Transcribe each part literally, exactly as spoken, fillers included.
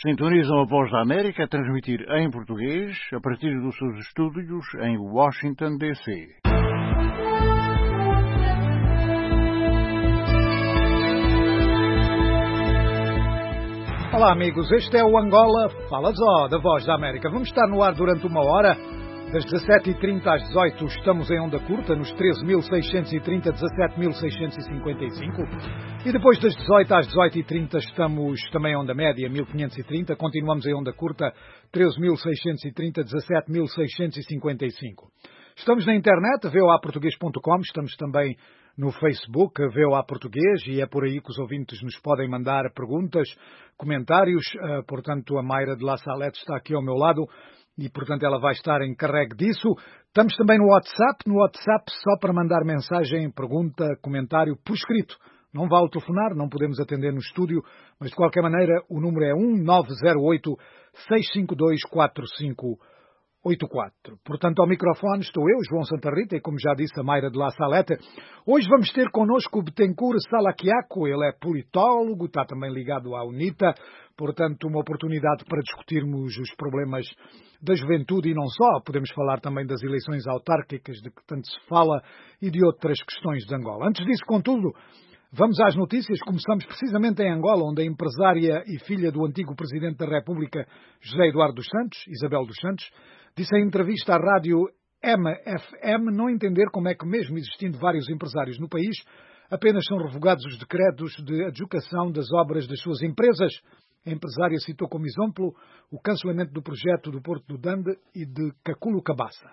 Sintonizam a Voz da América a transmitir em português a partir dos seus estúdios em Washington, D C. Olá amigos, este é o Angola Fala Zó, da Voz da América. Vamos estar no ar durante uma hora, das dezassete e trinta às dezoito, estamos em onda curta, nos treze mil seiscentos e trinta, dezassete mil seiscentos e cinquenta e cinco. E depois das dezoito às dezoito e trinta estamos também em onda média, mil quinhentos e trinta. Continuamos em onda curta, treze mil seiscentos e trinta, dezassete mil seiscentos e cinquenta e cinco. Estamos na internet, v o a português ponto com, estamos também no Facebook, V O A Português, e é por aí que os ouvintes nos podem mandar perguntas, comentários. Uh, portanto, a Mayra de La Salette está aqui ao meu lado e, portanto, ela vai estar encarregue disso. Estamos também no WhatsApp, no WhatsApp só para mandar mensagem, pergunta, comentário por escrito. Não vale telefonar, não podemos atender no estúdio, mas de qualquer maneira o número é um nove zero oito, seis cinco dois, quatro cinco oito quatro. Portanto, ao microfone estou eu, João Santa Rita, e como já disse a Mayra de La Salette, hoje vamos ter connosco o Betancourt Salaquiaco. Ele é politólogo, está também ligado à UNITA, portanto uma oportunidade para discutirmos os problemas da juventude e não só. Podemos falar também das eleições autárquicas de que tanto se fala e de outras questões de Angola. Antes disso, contudo, vamos às notícias. Começamos precisamente em Angola, onde a empresária e filha do antigo Presidente da República, José Eduardo dos Santos, Isabel dos Santos, disse em entrevista à rádio M F M não entender como é que, mesmo existindo vários empresários no país, apenas são revogados os decretos de adjudicação das obras das suas empresas. A empresária citou como exemplo o cancelamento do projeto do Porto do Dande e de Caculo Cabaça.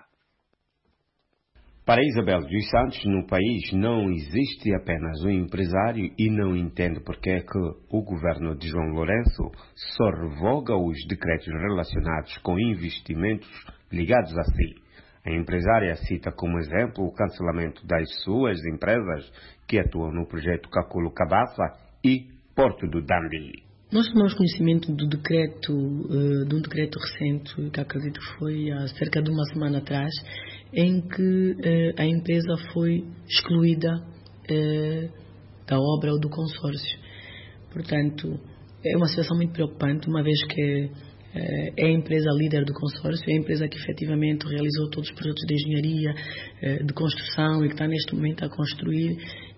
Para Isabel dos Santos, no país não existe apenas um empresário e não entende porque é que o governo de João Lourenço só revoga os decretos relacionados com investimentos ligados a si. A empresária cita como exemplo o cancelamento das suas empresas que atuam no projeto Caculo Cabaça e Porto do Dande. Nós tomamos conhecimento do decreto, uh, de um decreto recente, que acredito que foi há cerca de uma semana atrás, em que uh, a empresa foi excluída uh, da obra ou do consórcio. Portanto, é uma situação muito preocupante, uma vez que uh, é a empresa líder do consórcio, é a empresa que efetivamente realizou todos os projetos de engenharia, uh, de construção e que está neste momento a construir,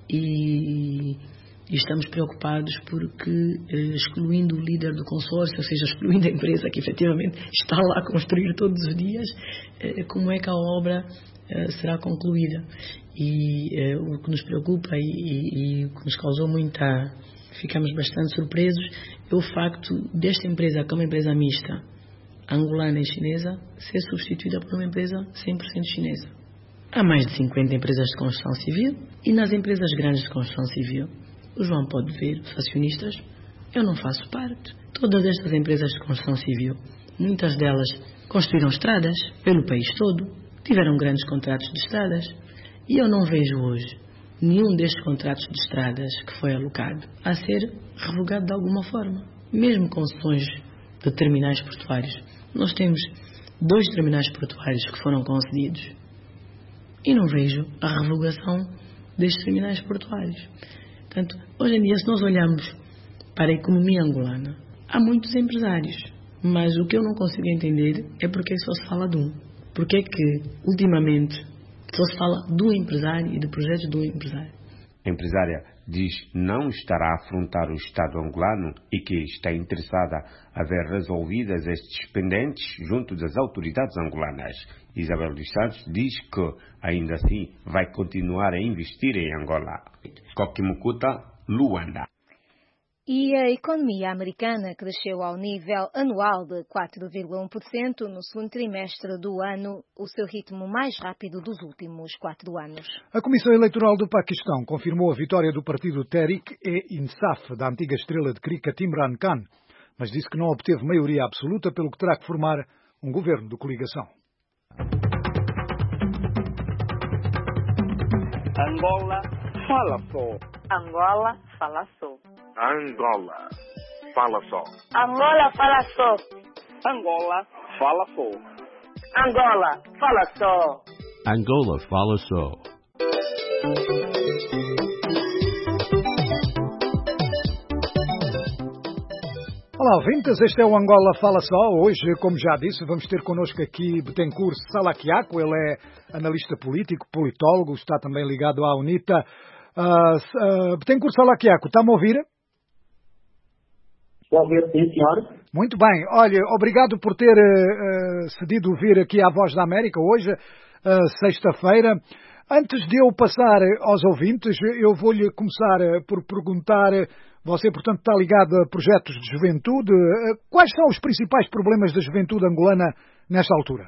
e... E estamos preocupados porque, excluindo o líder do consórcio, ou seja, excluindo a empresa que efetivamente está lá a construir todos os dias, como é que a obra será concluída? E o que nos preocupa e, e, e o que nos causou muita... ficamos bastante surpresos, é o facto desta empresa, que é uma empresa mista, angolana e chinesa, ser substituída por uma empresa cem por cento chinesa. Há mais de cinquenta empresas de construção civil, e nas empresas grandes de construção civil, o João pode ver, os acionistas, eu não faço parte. Todas estas empresas de construção civil, muitas delas construíram estradas pelo país todo, tiveram grandes contratos de estradas, e eu não vejo hoje nenhum destes contratos de estradas que foi alocado a ser revogado de alguma forma. Mesmo concessões de terminais portuários. Nós temos dois terminais portuários que foram concedidos e não vejo a revogação destes terminais portuários. Portanto, hoje em dia, se nós olharmos para a economia angolana, há muitos empresários, mas o que eu não consigo entender é porque só se fala de um. Porque é que, ultimamente, só se fala do empresário e de projetos do empresário. A empresária diz não estará a afrontar o Estado angolano e que está interessada a ver resolvidas estes pendentes junto das autoridades angolanas. Isabel dos Santos diz que, ainda assim, vai continuar a investir em Angola. Coquimucuta, Luanda. E a economia americana cresceu ao nível anual de quatro vírgula um por cento no segundo trimestre do ano, o seu ritmo mais rápido dos últimos quatro anos. A Comissão Eleitoral do Paquistão confirmou a vitória do partido Tehrik-e-Insaf, da antiga estrela de cricket Imran Khan, mas disse que não obteve maioria absoluta, pelo que terá que formar um governo de coligação. Angola fala só. Angola fala só. Angola fala só. Angola fala só. Angola fala só. Angola fala só. Angola fala só. Olá, ouvintes, este é o Angola Fala Só. Hoje, como já disse, vamos ter connosco aqui Betancourt Salaquiaco. Ele é analista político, politólogo, está também ligado à UNITA. Uh, uh, Betancourt Salaquiaco, está-me a ouvir? Estou a ouvir, sim, senhor. Muito bem. Olha, obrigado por ter uh, cedido vir aqui à Voz da América hoje, uh, sexta-feira. Antes de eu passar aos ouvintes, eu vou-lhe começar por perguntar, você, portanto, está ligado a projetos de juventude. Quais são os principais problemas da juventude angolana nesta altura?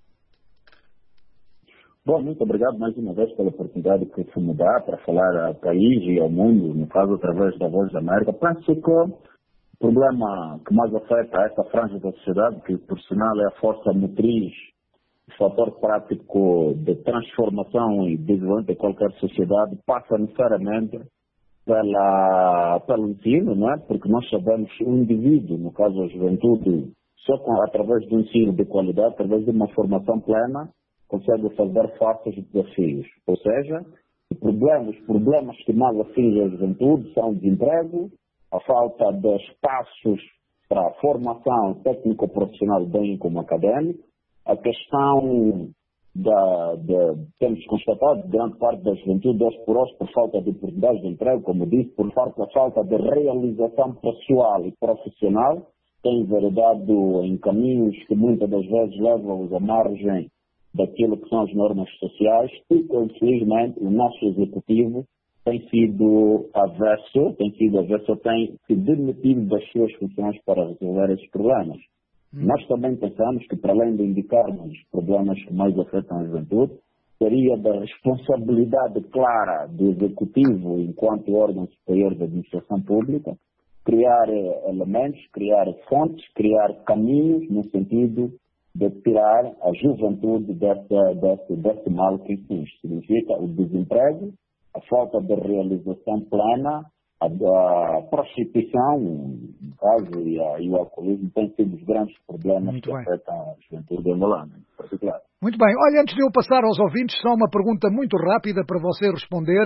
Bom, muito obrigado mais uma vez pela oportunidade que se me dá para falar ao país e ao mundo, no caso, através da Voz da América. Penso que o problema que mais afeta esta franja da sociedade, que, por sinal, é a força motriz, fator prático de transformação e desenvolvimento de qualquer sociedade, passa necessariamente pela, pelo ensino, não é? Porque nós sabemos que o indivíduo, no caso a juventude, só com, através do ensino de qualidade, através de uma formação plena, consegue fazer face aos desafios. Ou seja, os problemas, os problemas que mais afligem a juventude são o desemprego, a falta de espaços para a formação técnico-profissional bem como académico, a questão da, da, temos constatado, grande parte da juventude, hoje por hoje, por falta de oportunidades de emprego, como disse, por falta, falta de realização pessoal e profissional, tem enveredado em caminhos que muitas das vezes levam-os à margem daquilo que são as normas sociais, e, infelizmente, o nosso executivo tem sido avesso, tem sido avesso, tem se demitido das suas funções para resolver esses problemas. Hum. Nós também pensamos que, para além de indicarmos os problemas que mais afetam a juventude, seria da responsabilidade clara do Executivo, enquanto órgão superior da administração pública, criar elementos, criar fontes, criar caminhos no sentido de tirar a juventude desse, desse, desse mal que existe. Significa o desemprego, a falta de realização plena, a, a prostituição, no caso, e, a, e o alcoolismo têm sido os grandes problemas Muito que bem. afetam a juventude angolana, em particular. Muito bem. Olha, antes de eu passar aos ouvintes, só uma pergunta muito rápida para você responder.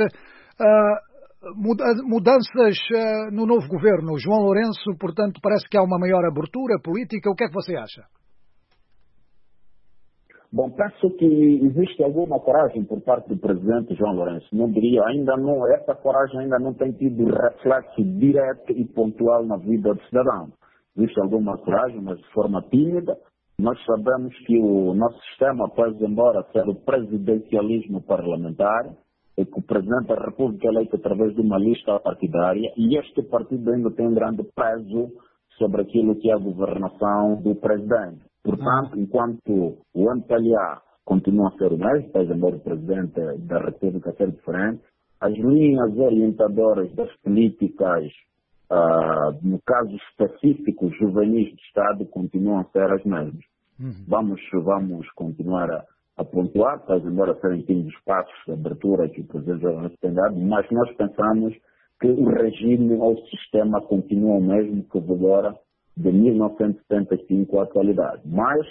Uh, mudanças uh, no novo governo. João Lourenço, portanto, parece que há uma maior abertura política. O que é que você acha? Bom, penso que existe alguma coragem por parte do presidente João Lourenço. Não diria, ainda não, essa coragem ainda não tem tido reflexo direto e pontual na vida do cidadão. Existe alguma coragem, mas de forma tímida. Nós sabemos que o nosso sistema, após embora ser o presidencialismo parlamentar, é que o presidente da República é eleito através de uma lista partidária, e este partido ainda tem um grande peso sobre aquilo que é a governação do presidente. Portanto, enquanto o M P L A continua a ser o mesmo, após embora o presidente da República ser diferente, as linhas orientadoras das políticas, uh, no caso específico, juvenis do Estado, continuam a ser as mesmas. Uhum. Vamos, vamos continuar a, a pontuar, após embora serem tímidos passos de abertura que o presidente já nos tem dado, mas nós pensamos que o regime ou o sistema continua o mesmo que vigora de mil novecentos e setenta e cinco à atualidade. Mas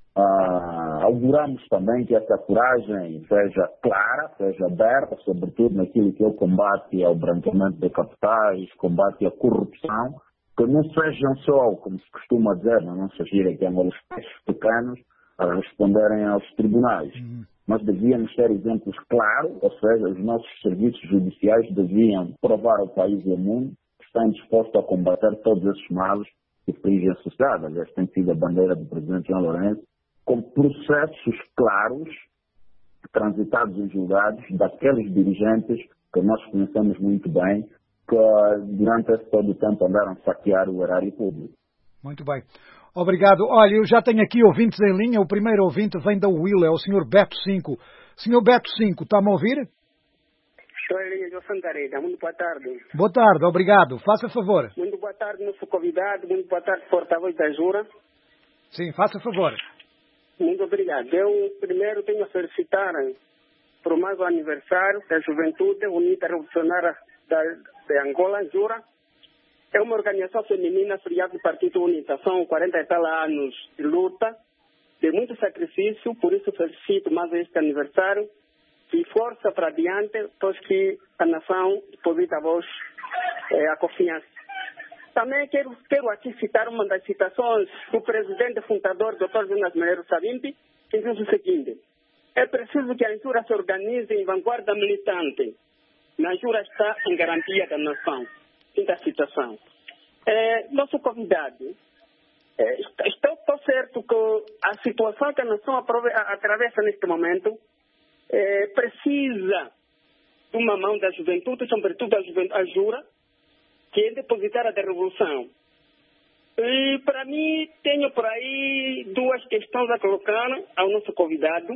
ah, auguramos também que essa coragem seja clara, seja aberta, sobretudo naquilo que é o combate ao branqueamento de capitais, combate à corrupção, que não sejam só, como se costuma dizer, na nossa gíria, que é os peixes pequenos a responderem aos tribunais. Uhum. Nós devíamos ter exemplos claros, ou seja, os nossos serviços judiciais deviam provar ao país e ao mundo que estão dispostos a combater todos esses males que afligem a sociedade. Aliás, tem sido a bandeira do presidente João Lourenço, com processos claros, transitados em julgados, daqueles dirigentes que nós conhecemos muito bem, que durante esse todo o tempo andaram a saquear o erário público. Muito bem. Obrigado. Olha, eu já tenho aqui ouvintes em linha. O primeiro ouvinte vem da Willa, é o senhor Beto cinco. senhor Beto cinco, está-me a ouvir? Estou em linha de Santarém. Muito boa tarde. Boa tarde, obrigado. Faça favor. Muito boa tarde, nosso convidado. Muito boa tarde, porta-voz da Jura. Sim, faça favor. Muito obrigado. Eu primeiro tenho a felicitar por mais um aniversário da Juventude Unida Revolucionária da, de Angola, Jura. É uma organização feminina filiada do Partido UNITA. São quarenta e tal anos de luta, de muito sacrifício, por isso felicito mais este aniversário. E força para adiante, pois que a nação deposita a vós é, a confiança. também quero, quero aqui citar uma das citações do presidente fundador, doutor Jonas Malheiro Savimbi, que diz o seguinte: é preciso que a Anjura se organize em vanguarda militante. Na Anjura está em garantia da nação. Quinta citação. É, nosso convidado, é, estou, estou certo que a situação que a nação aprove, a, atravessa neste momento é, precisa de uma mão da juventude, sobretudo a, juventude, a Jura, que é depositária da revolução. E, para mim, tenho por aí duas questões a colocar ao nosso convidado.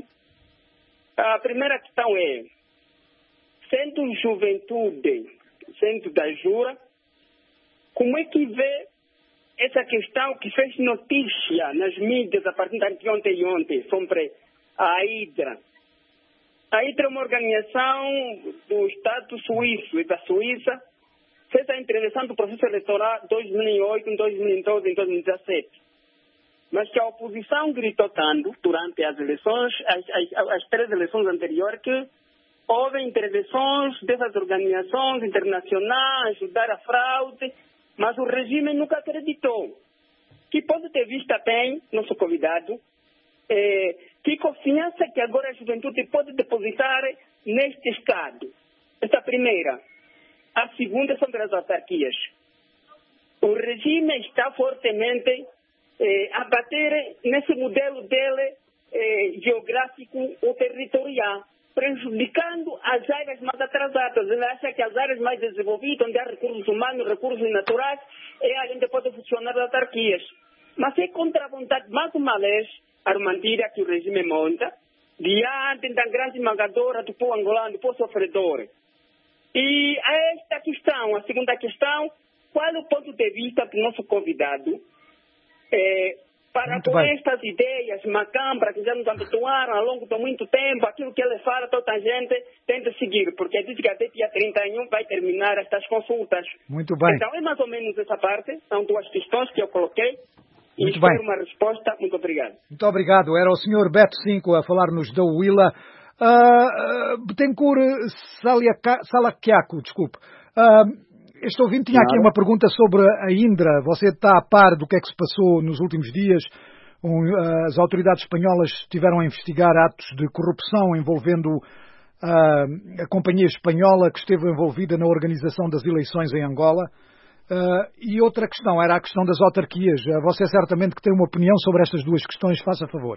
A primeira questão é, sendo juventude, sendo da Jura, como é que vê essa questão que fez notícia nas mídias a partir de ontem e ontem sobre a Hidra? A Hidra é uma organização do Estado suíço e da Suíça, fez a intervenção do processo eleitoral dois mil e oito, dois mil e doze e dois mil e dezessete. Mas que a oposição gritou tanto durante as eleições, as, as, as três eleições anteriores, que houve intervenções dessas organizações internacionais, ajudar a fraude, mas o regime nunca acreditou. Que ponto de vista tem nosso convidado? É, que confiança que agora a juventude pode depositar neste Estado? Esta primeira. A segunda sobre as autarquias. O regime está fortemente eh, a bater nesse modelo dele eh, geográfico ou territorial, prejudicando as áreas mais atrasadas. Ele acha que as áreas mais desenvolvidas, onde há recursos humanos, recursos naturais, é onde pode funcionar as autarquias. Mas é contra a vontade, mais uma vez, a armadilha que o regime monta, diante da grande esmagadora do povo angolano, do povo sofredor. E a esta questão, a segunda questão, qual é o ponto de vista do nosso convidado é, para muito com bem. estas ideias macabras que já nos habituaram ao longo de muito tempo, aquilo que ele fala, toda a gente tem de seguir, porque diz que até dia trinta e um vai terminar estas consultas. Muito bem. Então é mais ou menos essa parte, são duas questões que eu coloquei. E Muito espero bem. uma resposta. Muito obrigado. Muito obrigado. Era o senhor Beto Cinco a falar-nos da Huila. Uh, Betancourt Salaquiaco, desculpe. Uh, este ouvinte tinha aqui uma pergunta sobre a Indra. Você está a par do que é que se passou nos últimos dias? Um, uh, as autoridades espanholas estiveram a investigar atos de corrupção envolvendo uh, a companhia espanhola que esteve envolvida na organização das eleições em Angola. Uh, e outra questão era a questão das autarquias. Uh, você certamente que tem uma opinião sobre estas duas questões. Faça favor.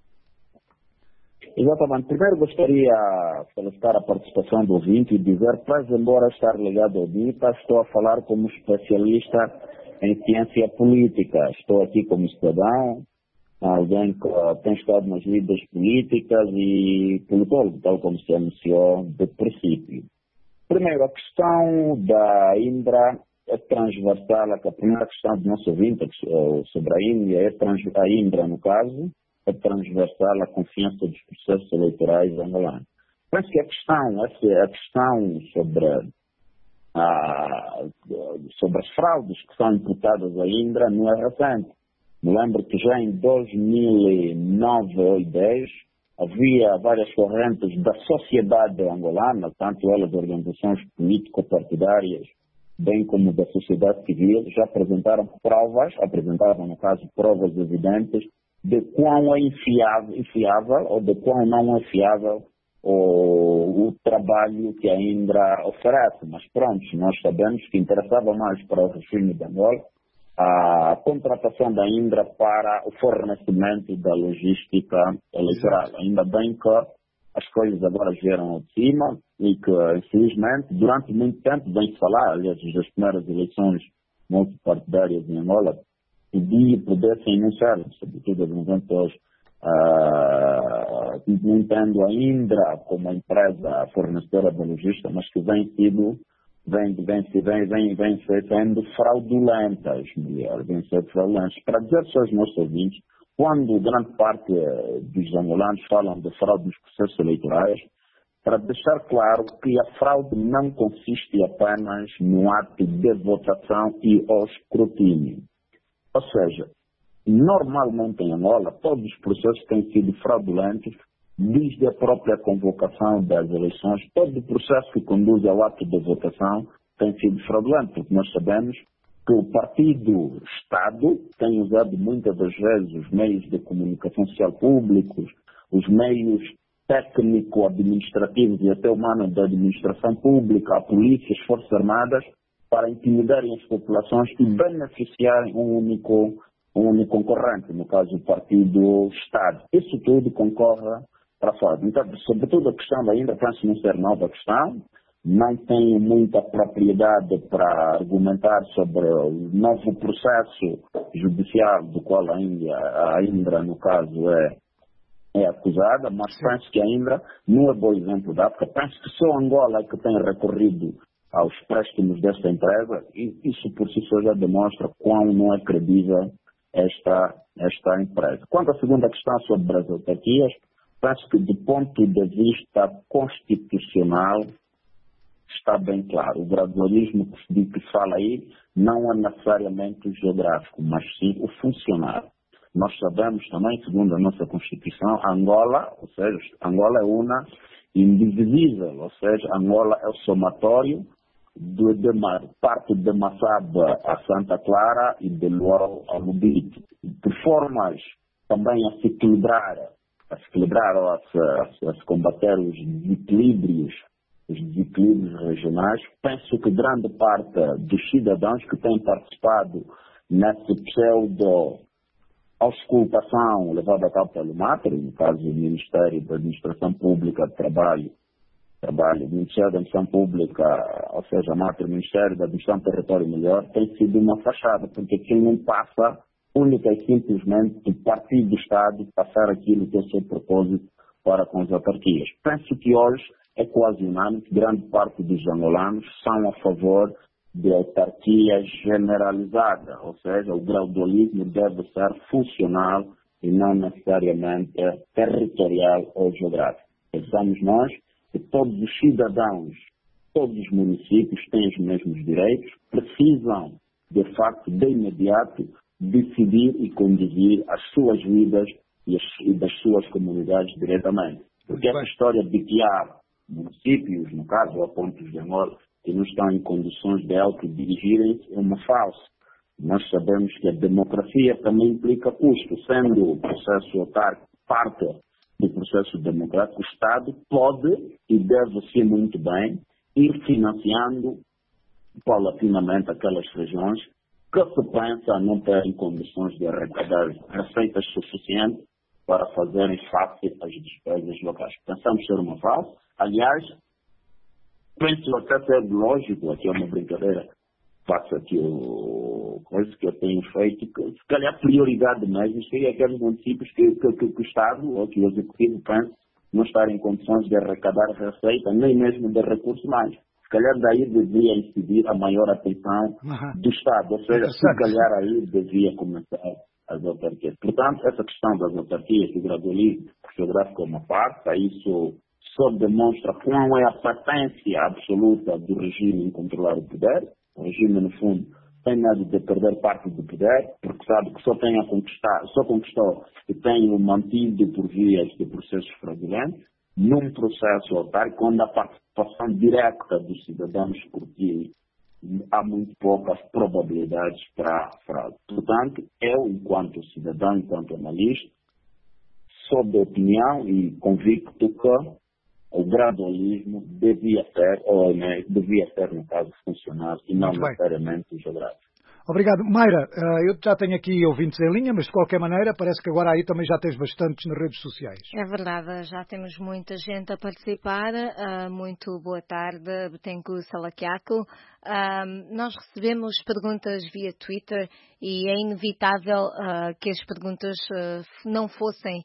Exatamente. Primeiro gostaria de solicitar a participação do ouvinte e dizer, pois, embora estar ligado ao D I P A, estou a falar como especialista em ciência política. Estou aqui como cidadão, alguém que tem estado nas lidas políticas e politólogo, tal como se anunciou de princípio. Primeiro, a questão da Indra é transversal. A primeira questão do nosso ouvinte sobre a Índia é a Indra, no caso, é transversal à confiança dos processos eleitorais angolanos. Penso que a questão, a questão sobre, a, sobre as fraudes que são imputadas à Indra não é recente. Me lembro que já em dois mil e nove ou dois mil e dez havia várias correntes da sociedade angolana, tanto elas organizações político-partidárias, bem como da sociedade civil, já apresentaram provas, apresentavam, no caso, provas evidentes de quão é infiável, infiável ou de quão não é fiável o, o trabalho que a Indra oferece. Mas pronto, nós sabemos que interessava mais para o regime de Angola a contratação da Indra para o fornecimento da logística eleitoral. Exato. Ainda bem que as coisas agora vieram ao de cima e que, infelizmente, durante muito tempo vem-se falar, aliás, das primeiras eleições multipartidárias em Angola, podia poder ser enunciado, sobretudo as eventos, uh, não tendo a Indra como uma empresa fornecedora de logística, mas que vem sido, vem, vem, vem, vem, vem sendo fraudulentas, melhor, vem sendo fraudulentas. Para dizer só aos nossos ouvintes, quando grande parte dos angolanos falam de fraude nos processos eleitorais, para deixar claro que a fraude não consiste apenas no ato de votação e ao escrutínio. Ou seja, normalmente em Angola, todos os processos têm sido fraudulentos, desde a própria convocação das eleições, todo o processo que conduz ao ato de votação tem sido fraudulento, porque nós sabemos que o partido Estado tem usado muitas das vezes os meios de comunicação social públicos, os meios técnico-administrativos e até humanos da administração pública, a polícia, as forças armadas, para intimidarem as populações e beneficiarem um único, um único concorrente, no caso o partido Estado. Isso tudo concorre para fora. Então, sobretudo a questão ainda, penso não ser nova questão, não tenho muita propriedade para argumentar sobre o novo processo judicial do qual a Índia, a Indra, no caso, é, é acusada, mas penso que a Indra não é bom exemplo da África. Penso que só Angola é que tem recorrido aos préstimos desta empresa e isso por si só já demonstra quão não é credível esta, esta empresa. Quanto à segunda questão sobre as autarquias, penso que do ponto de vista constitucional está bem claro. O gradualismo que se fala aí não é necessariamente o geográfico, mas sim o funcional. Nós sabemos também, segundo a nossa Constituição, Angola, ou seja, Angola é una indivisível, ou seja, Angola é o somatório de, de parte de Massaba a Santa Clara e de Luau a Lubito. Por formas também a se equilibrar, a se equilibrar ou a se, a se, a se combater os desequilíbrios os desequilíbrios regionais, penso que grande parte dos cidadãos que têm participado nessa pseudo auscultação levada a cabo pelo MATRE, no caso do Ministério da Administração Pública de Trabalho, Trabalho, Ministério da Administração Pública, ou seja, MATRE, Ministério da Administração do Território Melhor, tem sido uma fachada, porque aquilo não passa única e simplesmente do partido do Estado passar aquilo que é o seu propósito para com as autarquias. Penso que hoje é quase unânime que grande parte dos angolanos são a favor de autarquia generalizada, ou seja, o gradualismo deve ser funcional e não necessariamente territorial ou geográfico. Pensamos nós que todos os cidadãos, todos os municípios têm os mesmos direitos, precisam, de facto, de imediato, decidir e conduzir as suas vidas e, as, e das suas comunidades diretamente. Porque essa história de que há municípios, no caso, a pontos de Angola, que não estão em condições de autodirigirem-se, é uma falsa. Nós sabemos que a democracia também implica custo. Sendo o processo autárquico parte do processo democrático, o Estado pode e deve ser muito bem ir financiando paulatinamente aquelas regiões que se pensa não terem condições de arrecadar receitas suficientes para fazerem face às despesas locais. Pensamos ser uma falsa. Aliás, penso até ser lógico, aqui é uma brincadeira, faço aqui o coisa que eu tenho feito, que se calhar a prioridade mesmo seria aqueles municípios que, que, que, que o Estado ou que o Executivo pensa não estarem em condições de arrecadar receita, nem mesmo de recursos mais. Se calhar daí devia incidir a maior atenção do Estado, ou seja, se calhar aí devia começar as autarquias. Portanto, essa questão das autarquias, do gradualismo geográfico é uma parte, isso só demonstra qual é a patência absoluta do regime em controlar o poder. O regime, no fundo, tem medo de perder parte do poder, porque sabe que só tem a conquistar, só conquistou e tem o mantido por vias de processos fraudulentos, num processo autárquico, onde a participação direta dos cidadãos escrutínio há muito poucas probabilidades para fraude. Portanto, eu, enquanto cidadão, enquanto analista, sou de opinião e convicto que o gradualismo devia ser, ou né, devia ser, no caso, funcional e não necessariamente geográfico. Obrigado. Mayra, eu já tenho aqui ouvintes em linha, mas de qualquer maneira parece que agora aí também já tens bastantes nas redes sociais. É verdade, já temos muita gente a participar. Muito boa tarde, Betancourt Salaquiaco. Nós recebemos perguntas via Twitter e é inevitável que as perguntas não fossem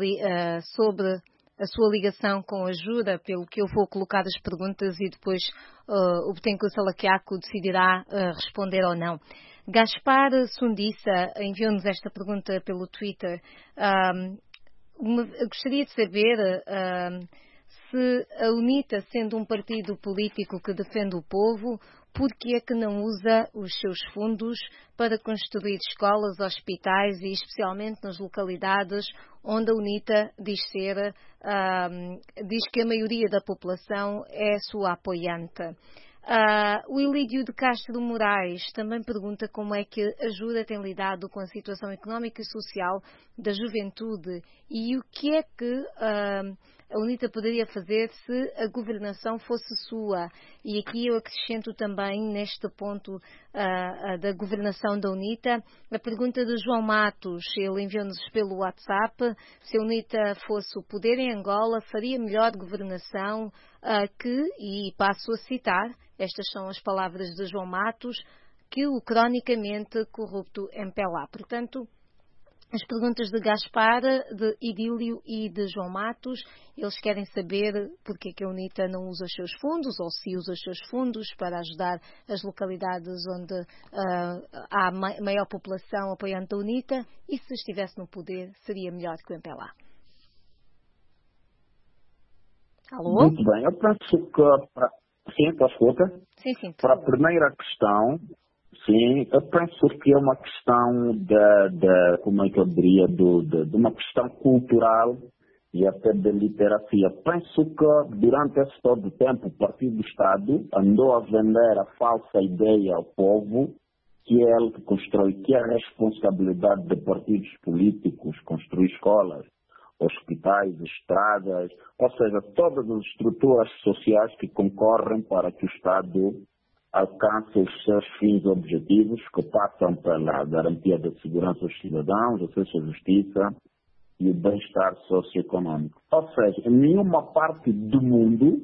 sobre a sua ligação com a Jura, pelo que eu vou colocar as perguntas e depois uh, o Betancourt Salaquiaco decidirá uh, responder ou não. Gaspar Sundissa enviou-nos esta pergunta pelo Twitter. Um, uma, gostaria de saber uh, se a UNITA, sendo um partido político que defende o povo, por que é que não usa os seus fundos para construir escolas, hospitais e especialmente nas localidades onde a UNITA diz ser, um, diz que a maioria da população é sua apoiante. Uh, o Ilídio de Castro Moraes também pergunta como é que a Jura tem lidado com a situação económica e social da juventude e o que é que uh, a UNITA poderia fazer se a governação fosse sua. E aqui eu acrescento também, neste ponto uh, uh, da governação da UNITA, a pergunta de João Matos. Ele enviou-nos pelo WhatsApp: se a UNITA fosse o poder em Angola, faria melhor governação uh, que, e passo a citar, estas são as palavras de João Matos, que o cronicamente corrupto M P L A. Portanto, as perguntas de Gaspar, de Idílio e de João Matos, eles querem saber porque é que a UNITA não usa os seus fundos, ou se usa os seus fundos para ajudar as localidades onde uh, há ma- maior população apoiante a UNITA, e se estivesse no poder seria melhor que o M P L A. Alô? Muito bem, eu penso que... Para... Sim, estou à escuta? Sim, sim. Para a primeira questão, sim, eu penso que é uma questão de, de como é que eu diria, de, de, de uma questão cultural e até de literacia. Penso que durante esse todo o tempo o Partido do Estado andou a vender a falsa ideia ao povo que é ele que constrói, que é a responsabilidade de partidos políticos construir escolas, hospitais, estradas, ou seja, todas as estruturas sociais que concorrem para que o Estado alcance os seus fins objetivos, que passam pela garantia da segurança dos cidadãos, acesso à justiça e o bem-estar socioeconômico. Ou seja, em nenhuma parte do mundo,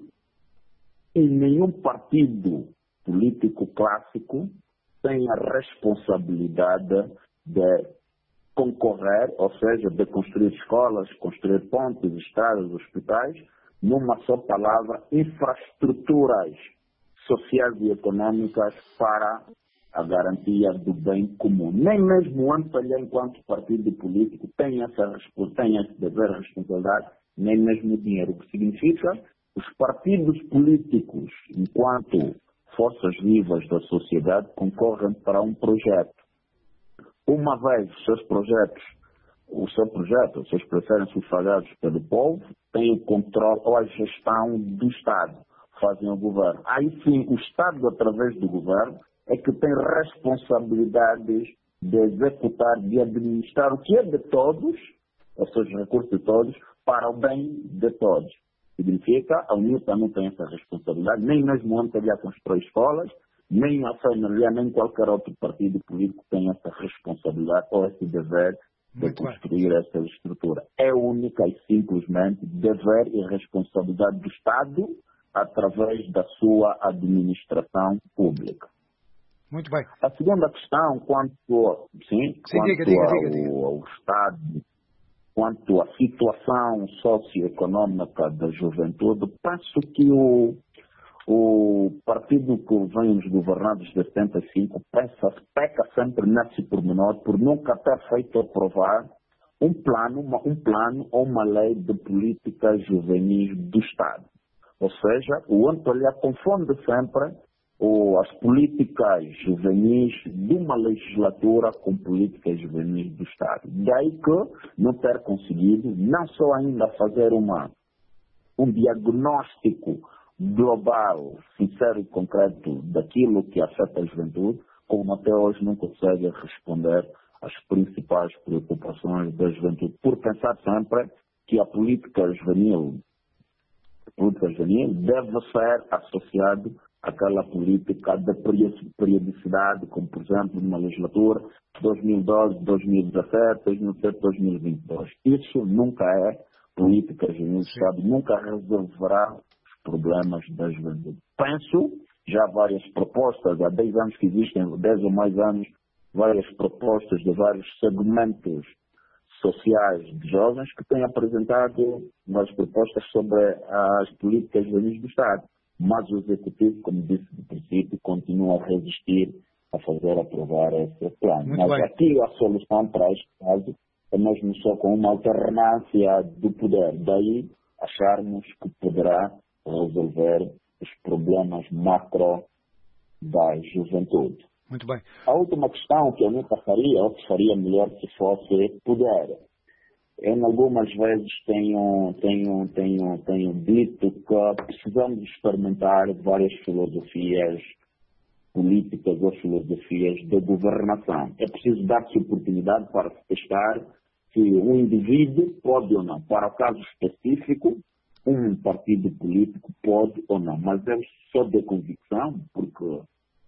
em nenhum partido político clássico tem a responsabilidade de concorrer, ou seja, de construir escolas, construir pontes, estradas, hospitais, numa só palavra, infraestruturas sociais e econômicas para a garantia do bem comum. Nem mesmo o M P L A, enquanto partido político, tem essa tem esse dever, responsabilidade, nem mesmo o dinheiro. O que significa que os partidos políticos, enquanto forças vivas da sociedade, concorrem para um projeto. Uma vez os seus projetos, o seu projeto, os seus preferem sufragados pelo povo, têm o controle ou a gestão do Estado, fazem o governo. Aí sim, o Estado, através do governo, é que tem responsabilidades de executar, de administrar o que é de todos, os seus recursos de todos, para o bem de todos. Significa, a UNITA não tem essa responsabilidade, nem mesmo o M P L A constrói escolas, nem a F N L A, nem qualquer outro partido político tem essa responsabilidade ou esse dever de Muito construir bem. essa estrutura. É única e simplesmente dever e responsabilidade do Estado através da sua administração pública. Muito bem. A segunda questão, quanto, sim, sim, quanto diga, diga, ao, diga, diga. ao Estado, quanto à situação socioeconômica da juventude, penso que o O partido que vem nos governados de setenta e cinco peca, peca sempre nesse pormenor por nunca ter feito aprovar um plano, uma, um plano ou uma lei de políticas juvenis do Estado. Ou seja, o M P L A confunde sempre ou, as políticas juvenis de uma legislatura com políticas juvenis do Estado. Daí que não ter conseguido não só ainda fazer uma, um diagnóstico global, sincero e concreto daquilo que afeta a juventude, como até hoje não consegue responder às principais preocupações da juventude, por pensar sempre que a política juvenil, a política juvenil deve ser associada àquela política de periodicidade, como por exemplo numa legislatura dois mil e doze, dois mil e dezassete, dois mil e dezessete, dois mil e vinte e dois. Isso nunca é política juvenil do Estado, nunca resolverá problemas da juventude. Penso, já várias propostas, há dez anos que existem, dez ou mais anos, várias propostas de vários segmentos sociais de jovens que têm apresentado várias propostas sobre as políticas juvenis do Estado. Mas o Executivo, como disse no princípio, continua a resistir a fazer aprovar esse plano. Muito Mas bem. aqui a solução para este caso é mesmo só com uma alternância do poder. Daí acharmos que poderá resolver os problemas macro da juventude. Muito bem. A última questão que eu nunca faria, ou que faria melhor se fosse poder. em algumas vezes tenho, tenho, tenho, tenho dito que precisamos experimentar várias filosofias políticas ou filosofias de governação. É preciso dar-se oportunidade para se testar se um indivíduo pode ou não. Para o caso específico, um partido político pode ou não. Mas eu sou de convicção, porque uh,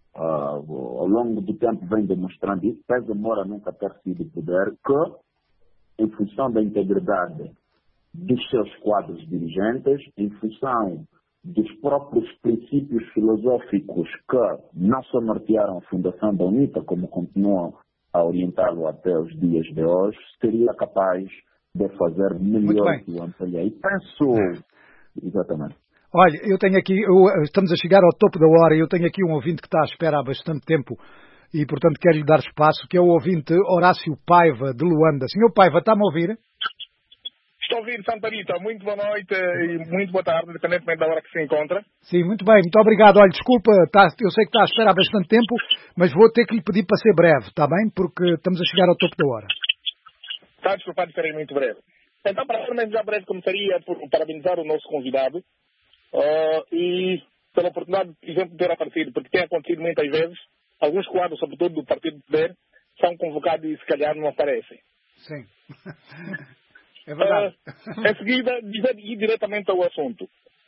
ao longo do tempo vem demonstrando isso, pesa mora nunca ter sido poder, que em função da integridade dos seus quadros dirigentes, em função dos próprios princípios filosóficos que não só nortearam a fundação da UNITA, como continuam a orientá-lo até os dias de hoje, seria capaz de fazer melhor que o anterior. E penso... Exatamente. Olha, eu tenho aqui... Eu, estamos a chegar ao topo da hora e eu tenho aqui um ouvinte que está à espera há bastante tempo e, portanto, quero-lhe dar espaço, que é o ouvinte Horácio Paiva, de Luanda. Senhor Paiva, está-me a ouvir? Estou a ouvir, Santa Rita. Muito boa noite e muito boa tarde, independentemente da hora que se encontra. Sim, muito bem. Muito obrigado. Olha, desculpa, tá, eu sei que está à espera há bastante tempo, mas vou ter que lhe pedir para ser breve, está bem? Porque estamos a chegar ao topo da hora. Está desculpado, serei muito breve. Então, para ser mesmo já breve, começaria por parabenizar o nosso convidado uh, e pela oportunidade, por exemplo, de ter aparecido, porque tem acontecido muitas vezes, alguns quadros, sobretudo do Partido do Poder, são convocados e se calhar não aparecem. Sim. É verdade. Uh, em seguida, dizer, ir diretamente ao assunto.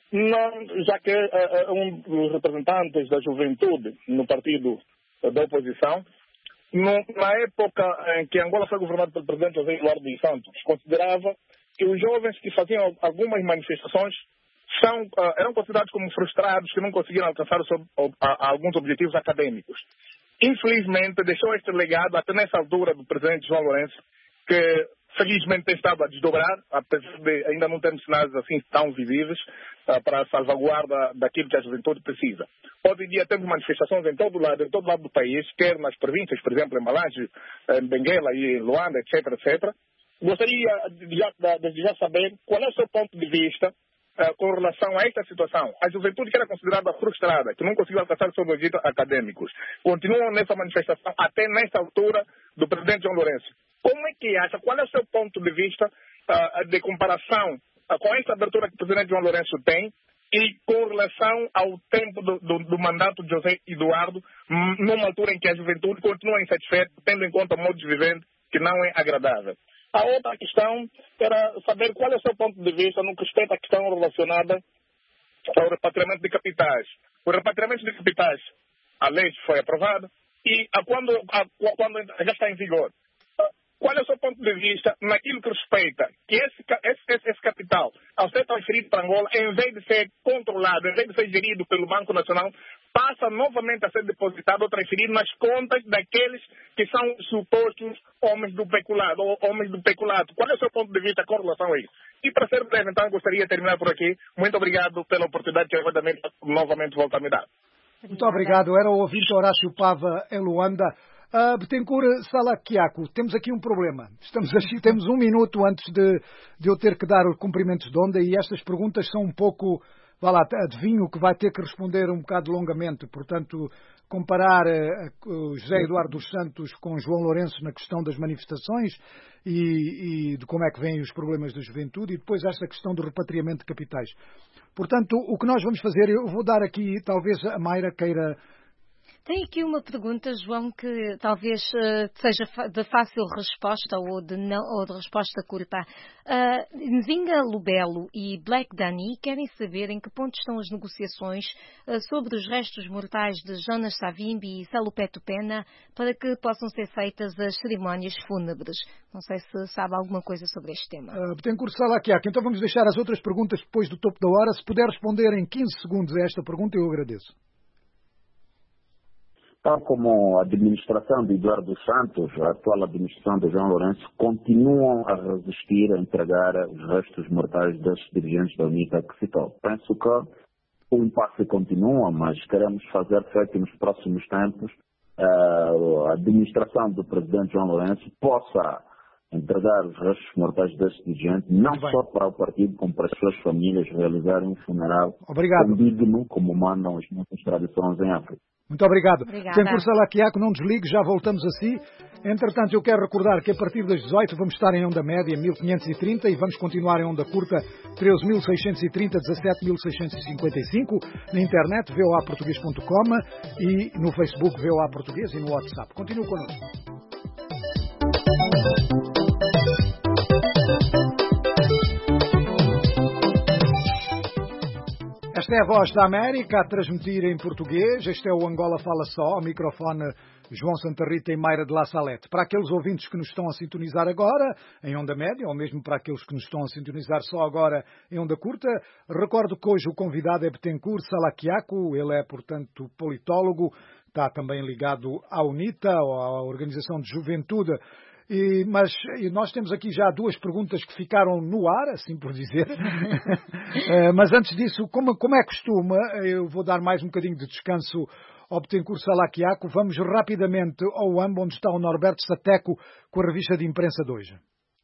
Não, já que uh, um dos representantes da juventude no partido uh, da oposição, no, na época em que Angola foi governada pelo presidente José Eduardo dos Santos, considerava que os jovens que faziam algumas manifestações são, uh, eram considerados como frustrados, que não conseguiram alcançar o seu, uh, alguns objetivos acadêmicos. Infelizmente, deixou este legado até nessa altura do presidente João Lourenço, que felizmente tem estado a desdobrar, apesar de ainda não termos sinais assim tão visíveis uh, para a salvaguarda daquilo que a juventude precisa. Hoje em dia temos manifestações em todo lado, em todo lado do país, quer nas províncias, por exemplo, em Malange, em Benguela e em Luanda, etc, etcétera. Gostaria de já, de já saber qual é o seu ponto de vista uh, com relação a esta situação. A juventude que era considerada frustrada, que não conseguiu alcançar os seus objetivos acadêmicos, continuam nessa manifestação até nesta altura do presidente João Lourenço. Como é que acha, qual é o seu ponto de vista uh, de comparação uh, com essa abertura que o presidente João Lourenço tem e com relação ao tempo do, do, do mandato de José Eduardo, numa altura em que a juventude continua insatisfeita, tendo em conta o modo de viver que não é agradável? A outra questão era saber qual é o seu ponto de vista no que respeita à questão relacionada ao repatriamento de capitais. O repatriamento de capitais, a lei foi aprovada e a quando, a, quando já está em vigor. Qual é o seu ponto de vista naquilo que respeita que esse, esse, esse capital, ao ser transferido para Angola, em vez de ser controlado, em vez de ser gerido pelo Banco Nacional, passa novamente a ser depositado ou transferido nas contas daqueles que são supostos homens do peculado, ou homens do peculato? Qual é o seu ponto de vista com relação a isso? E para ser breve, então, gostaria de terminar por aqui. Muito obrigado pela oportunidade que eu novamente volto a me dar. Muito obrigado. Era o ouvinte Horácio Pava, em Luanda. Uh, Betancourt Salaquiaco, temos aqui um problema. Estamos aqui, temos um minuto antes de, de eu ter que dar os cumprimentos de onda e estas perguntas são um pouco, vá lá, adivinho que vai ter que responder um bocado longamente. Portanto, comparar uh, José Eduardo dos Santos com João Lourenço na questão das manifestações e, e de como é que vêm os problemas da juventude e depois esta questão do repatriamento de capitais. Portanto, o que nós vamos fazer, eu vou dar aqui, talvez a Mayra queira... Tem aqui uma pergunta, João, que talvez uh, seja de fácil resposta ou de, não, ou de resposta curta. Uh, Nzinga Lubelo e Black Dani querem saber em que ponto estão as negociações uh, sobre os restos mortais de Jonas Savimbi e Salupeto Pena para que possam ser feitas as cerimónias fúnebres. Não sei se sabe alguma coisa sobre este tema. Uh, Betancourt Salaquiaco, então vamos deixar as outras perguntas depois do topo da hora. Se puder responder em quinze segundos a esta pergunta, eu agradeço. Tal como a administração de Eduardo Santos, a atual administração de João Lourenço, continuam a resistir a entregar os restos mortais das dirigentes da UNITA que citou. Penso que o impasse continua, mas queremos fazer feito nos próximos tempos a administração do presidente João Lourenço possa entregar os restos mortais deste dirigente, não só para o partido, como para as suas famílias, realizarem um funeral digno, como mandam as nossas tradições em África. Muito obrigado. Obrigada. Tem curso Salaquiaco, não desligue, já voltamos assim. Entretanto, eu quero recordar que a partir das dezoito vamos estar em onda média mil quinhentos e trinta e vamos continuar em onda curta treze mil seiscentos e trinta, dezassete mil seiscentos e cinquenta e cinco, na internet v o a português ponto com e no Facebook V O A Português e no WhatsApp. Continue connosco. Esta é a Voz da América a transmitir em português. Este é o Angola Fala Só, ao microfone João Santa Rita e Mayra de La Salete. Para aqueles ouvintes que nos estão a sintonizar agora em onda média, ou mesmo para aqueles que nos estão a sintonizar só agora em onda curta, recordo que hoje o convidado é Betancourt Salaquiaco. Ele é, portanto, politólogo, está também ligado à UNITA, ou à Organização de Juventude. E, mas e nós temos aqui já duas perguntas que ficaram no ar, assim por dizer. uh, mas antes disso, como, como é costume, eu vou dar mais um bocadinho de descanso ao Betancourt Salaquiaco. Vamos rapidamente ao AMB, onde está o Norberto Sateco com a revista de imprensa de hoje.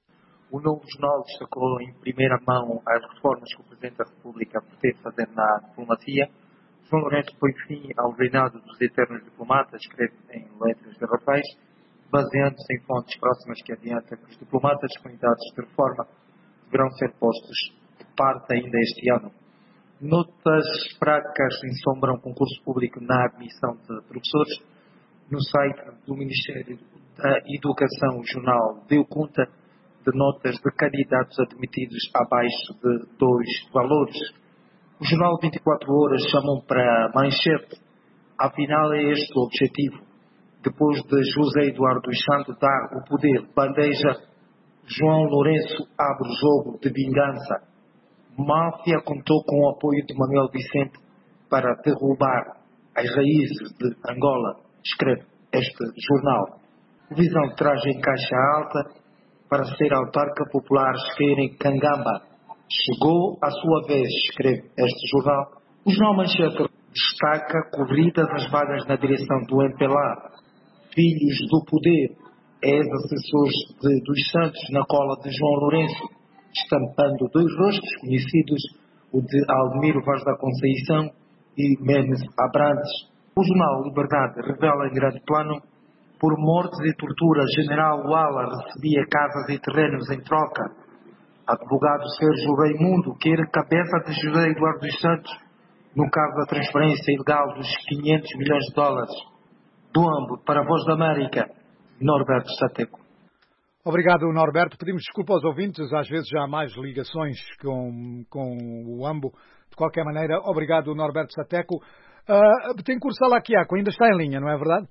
O Novo Jornal destacou em primeira mão as reformas que o Presidente da República pretende fazer na diplomacia. João Lourenço põe fim ao reinado dos eternos diplomatas, escreve em letras garrafais, baseando-se em fontes próximas que adianta que os diplomatas com idades de reforma deverão ser postos de parte ainda este ano. Notas fracas ensombram um concurso público na admissão de professores. No site do Ministério da Educação, o jornal deu conta de notas de candidatos admitidos abaixo de dois valores. O jornal vinte e quatro horas chamou para manchete. Afinal é este o objetivo. Depois de José Eduardo dos Santos dar o poder bandeja, João Lourenço abre o jogo de vingança. Máfia contou com o apoio de Manuel Vicente para derrubar as raízes de Angola, escreve este jornal. Visão traz em caixa alta para ser autarca popular Esqueira em Cangamba. Chegou a sua vez, escreve este jornal. O jornal Manchete destaca cobridas as vagas na direção do M P L A. Filhos do poder, ex-assessores de dos Santos na cola de João Lourenço, estampando dois rostos conhecidos, o de Aldemiro Vaz da Conceição e Menes Abrantes. O jornal Liberdade revela em grande plano: por mortes e tortura, General Wala recebia casas e terrenos em troca. Advogado Sérgio Raimundo quer cabeça de José Eduardo dos Santos no caso da transferência ilegal dos quinhentos milhões de dólares. Do AMBO, para a Voz da América, Norberto Sateco. Obrigado, Norberto. Pedimos desculpa aos ouvintes, às vezes já há mais ligações com, com o AMBO. De qualquer maneira, obrigado, Norberto Sateco. Uh, Betancourt Salaquiaco ainda está em linha, não é verdade?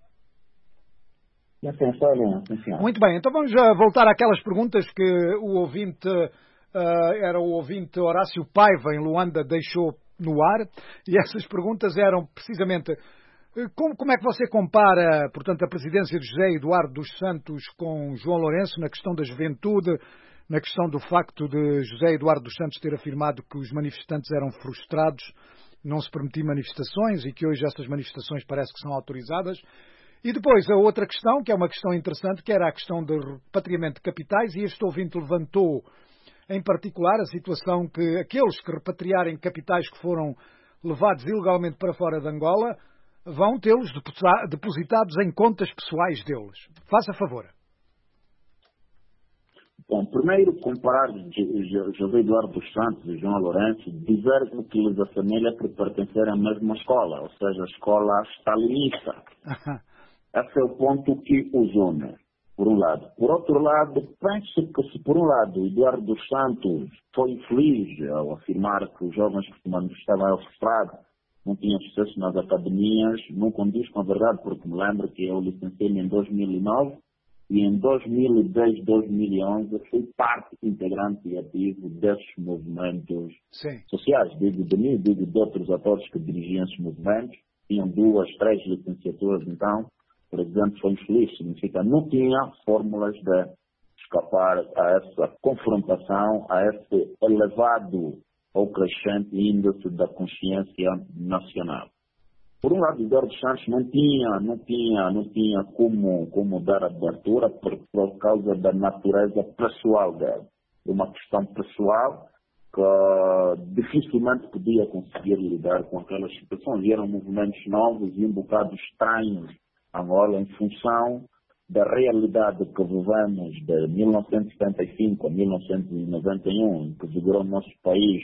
Já tem, está em linha, sim, senhor. Muito bem, então vamos voltar àquelas perguntas que o ouvinte, uh, era o ouvinte Horácio Paiva, em Luanda, deixou no ar. E essas perguntas eram precisamente... Como, como é que você compara, portanto, a presidência de José Eduardo dos Santos com João Lourenço na questão da juventude, na questão do facto de José Eduardo dos Santos ter afirmado que os manifestantes eram frustrados, não se permitiam manifestações e que hoje essas manifestações parece que são autorizadas. E depois a outra questão, que é uma questão interessante, que era a questão do repatriamento de capitais, e este ouvinte levantou em particular a situação que aqueles que repatriarem capitais que foram levados ilegalmente para fora de Angola vão tê-los depositados em contas pessoais deles. Faça favor. Bom, primeiro, comparar José Eduardo dos Santos e João Lourenço, dizer que eles assemelham por pertencerem à mesma escola, ou seja, a escola stalinista. Esse é o ponto que os une, por um lado. Por outro lado, penso que se por um lado Eduardo dos Santos foi infeliz ao afirmar que os jovens que se manifestavam frustrados não tinham sucesso nas academias, não condiz com a verdade, porque me lembro que eu licenciei-me em dois mil e nove e em dois mil e dez, dois mil e onze fui parte integrante e ativo desses movimentos Sim. sociais. Digo de mim, digo de outros atores que dirigiam esses movimentos, tinham duas, três licenciaturas, então o presidente foi infeliz, significa não tinha fórmulas de escapar a essa confrontação, a esse elevado ou crescente índice da consciência nacional. Por um lado, Eduardo Santos não tinha, não tinha, não tinha como, como dar abertura por, por causa da natureza pessoal dele. Uma questão pessoal que dificilmente podia conseguir lidar com aquelas situações. E eram movimentos novos e um bocado estranhos a Angola em função da realidade que vivemos de mil novecentos e setenta e cinco a mil novecentos e noventa e um, em que vigorou no nosso país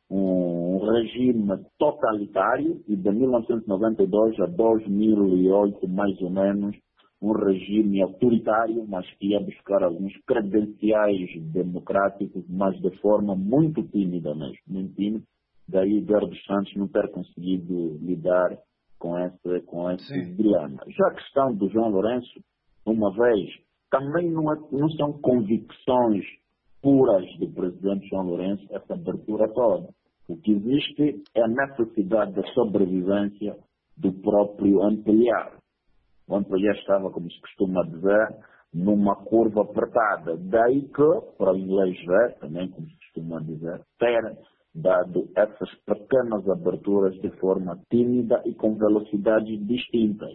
um regime totalitário, e de mil novecentos e noventa e dois a dois mil e oito, mais ou menos, um regime autoritário, mas que ia buscar alguns credenciais democráticos, mas de forma muito tímida mesmo, muito tímida. Daí Eduardo Santos não ter conseguido lidar com esse, com esse dilema. Já a questão do João Lourenço, uma vez, também não, é, não são convicções puras do presidente João Lourenço essa abertura toda. O que existe é a necessidade da sobrevivência do próprio Ampeliar. O Ampeliar estava, como se costuma dizer, numa curva apertada. Daí que, para o inglês ver, também como se costuma dizer, ter dado essas pequenas aberturas de forma tímida e com velocidades distintas.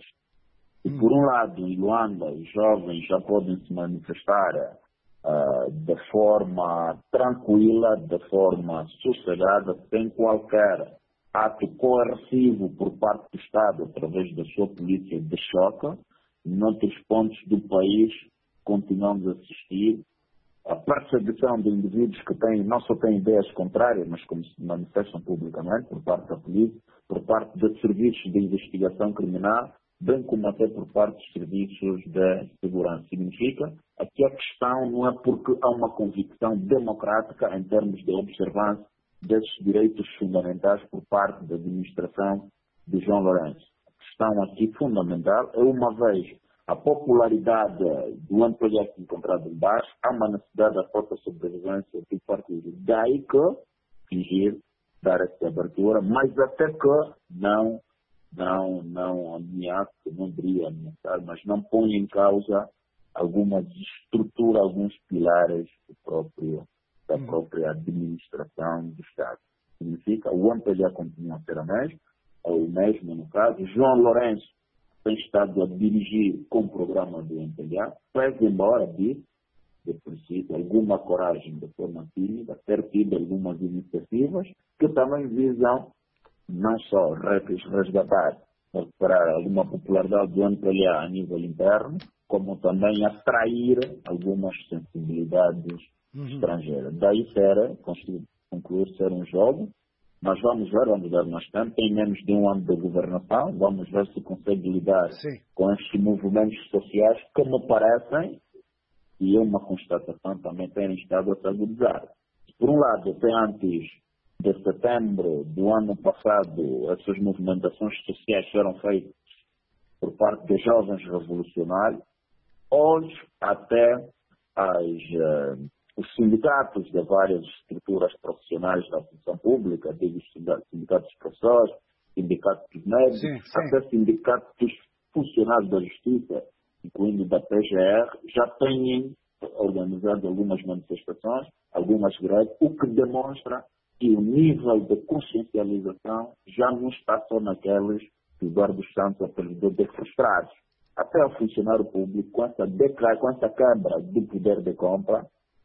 E por um lado, em Luanda, os jovens já podem se manifestar uh, de forma tranquila, de forma sossegada, sem qualquer ato coercivo por parte do Estado, através da sua polícia de choque. Em outros pontos do país, continuamos a assistir a perseguição de indivíduos que têm, não só têm ideias contrárias, mas como se manifestam publicamente por parte da polícia, por parte de serviços de investigação criminal, bem como até por parte dos serviços de segurança. Significa que a questão não é porque há uma convicção democrática em termos de observância desses direitos fundamentais por parte da administração de João Lourenço. A questão aqui fundamental é, uma vez a popularidade do Ampeliar encontrado em baixo, há uma necessidade da própria sobrevivência do partido. Daí que fingir dar essa abertura, mas até que não não, não ameaça, não diria ameaçar, mas não põe em causa alguma estrutura, alguns pilares do próprio, da própria administração do Estado. Significa, o Ampeliar continua a ser a mesma, é o mesmo no caso. João Lourenço tem estado a dirigir com o programa do Ampeliar, fez embora disso, de princípio, alguma coragem de forma tímida, ter tido algumas iniciativas que também visam não só resgatar, recuperar alguma popularidade do Ampeliar a nível interno, como também atrair algumas sensibilidades uhum. estrangeiras. Daí ser, concluir ser um jogo, mas vamos ver, vamos dar mais tempo, tem menos de um ano de governação, vamos ver se consegue lidar Sim. com estes movimentos sociais que me parecem, e é uma constatação também, terem estado a se agudizar. Por um lado, até antes de setembro do ano passado, essas movimentações sociais foram feitas por parte de jovens revolucionários. Hoje, até as, uh, os sindicatos de várias estruturas profissionais da função pública, digo sindicatos dos professores, sindicatos dos médicos, sim, sim. até sindicatos dos funcionários da justiça, incluindo da P G R, já têm organizado algumas manifestações, algumas greves, o que demonstra que o nível de consciencialização já não está só naqueles que Eduardo Santos apelidou de frustrados. Até o funcionário público, com essa, declara, com essa quebra do poder de compra,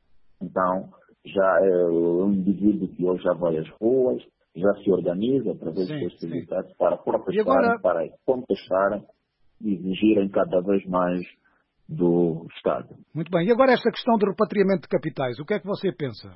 então já é um indivíduo que hoje já vai às ruas, já se organiza através sim, dos sindicatos para protestarem, agora... para contestarem e exigirem cada vez mais do Estado. Muito bem. E agora esta questão do repatriamento de capitais, o que é que você pensa?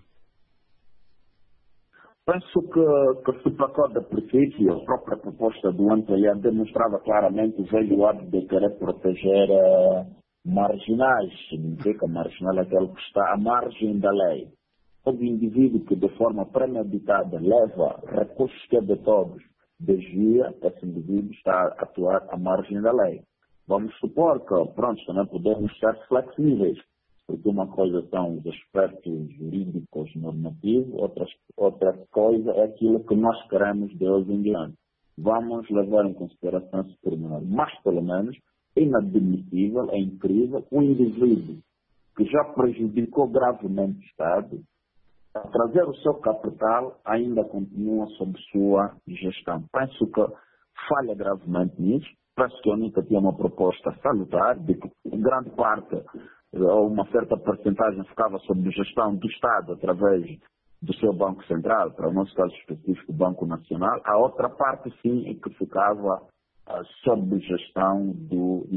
Penso que, que se passou da princípio, a própria proposta do Ampeliar demonstrava claramente o velho hábito de querer proteger uh, marginais. Significa marginal aquele que está à margem da lei. Todo indivíduo que de forma premeditada leva recursos que é de todos, desvia, esse indivíduo está a atuar à margem da lei. Vamos supor que, pronto, também podemos ser flexíveis. Porque uma coisa são os aspectos jurídicos normativos, outras, outra coisa é aquilo que nós queremos de hoje em diante. Vamos levar em consideração esse pormenor. Mas, pelo menos, é inadmissível, é incrível, o indivíduo que já prejudicou gravemente o Estado, a trazer o seu capital, ainda continua sob sua gestão. Penso que falha gravemente nisso. Parece que a UNITA tinha uma proposta salutar, de que grande parte, ou uma certa percentagem, ficava sob gestão do Estado através do seu Banco Central, para o nosso caso específico, o Banco Nacional. A outra parte, sim, é que ficava uh, sob gestão do,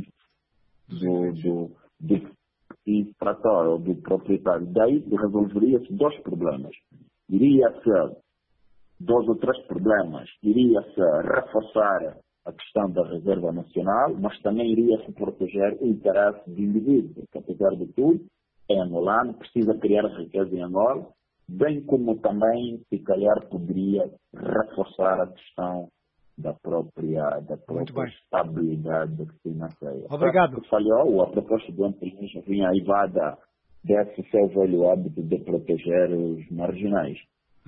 do, do, do infrator ou do proprietário. Daí resolveria-se dois problemas. Iria ser dois ou três problemas. Iria-se reforçar a questão da Reserva Nacional, mas também iria-se proteger o interesse do indivíduo, porque apesar de tudo, é angolano, precisa criar riqueza em Angola, bem como também, se calhar, poderia reforçar a questão da própria, da própria estabilidade financeira. Obrigado. Se falhou, a proposta do anticristo vinha aí vada desse seu velho hábito de proteger os marginais.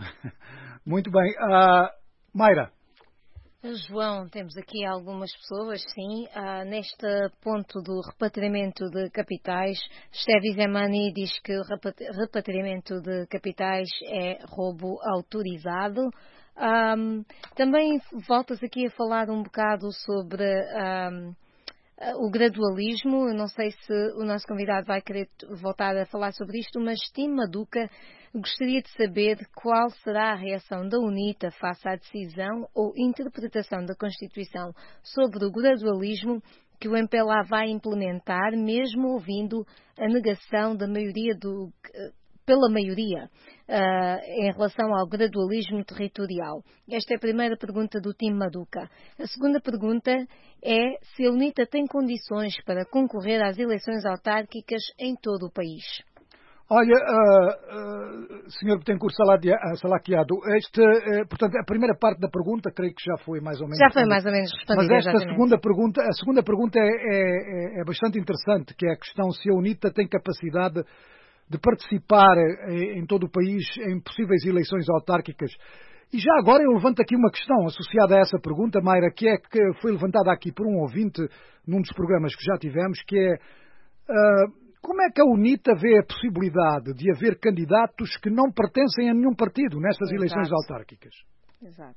Muito bem. Uh, Mayra. João, temos aqui algumas pessoas, sim, ah, neste ponto do repatriamento de capitais. Esteve Zemani diz que o repatriamento de capitais é roubo autorizado. Um, também voltas aqui a falar um bocado sobre um, o gradualismo. Eu não sei se o nosso convidado vai querer voltar a falar sobre isto, mas Tim Maduca gostaria de saber qual será a reação da UNITA face à decisão ou interpretação da Constituição sobre o gradualismo que o M P L A vai implementar, mesmo ouvindo a negação da maioria do, pela maioria uh, em relação ao gradualismo territorial. Esta é a primeira pergunta do Tim Maduca. A segunda pergunta é se a UNITA tem condições para concorrer às eleições autárquicas em todo o país. Olha, uh, uh, senhor Betancourt Salaquiado, este, uh, portanto, a primeira parte da pergunta, creio que já foi mais ou menos... Já foi mais ou menos respondida. Mas esta exatamente. segunda pergunta, a segunda pergunta é, é, é bastante interessante, que é a questão se a UNITA tem capacidade de participar em todo o país em possíveis eleições autárquicas. E já agora eu levanto aqui uma questão associada a essa pergunta, Mayra, que é que foi levantada aqui por um ouvinte num dos programas que já tivemos, que é... Uh, Como é que a UNITA vê a possibilidade de haver candidatos que não pertencem a nenhum partido nestas Exato. eleições autárquicas? Exato.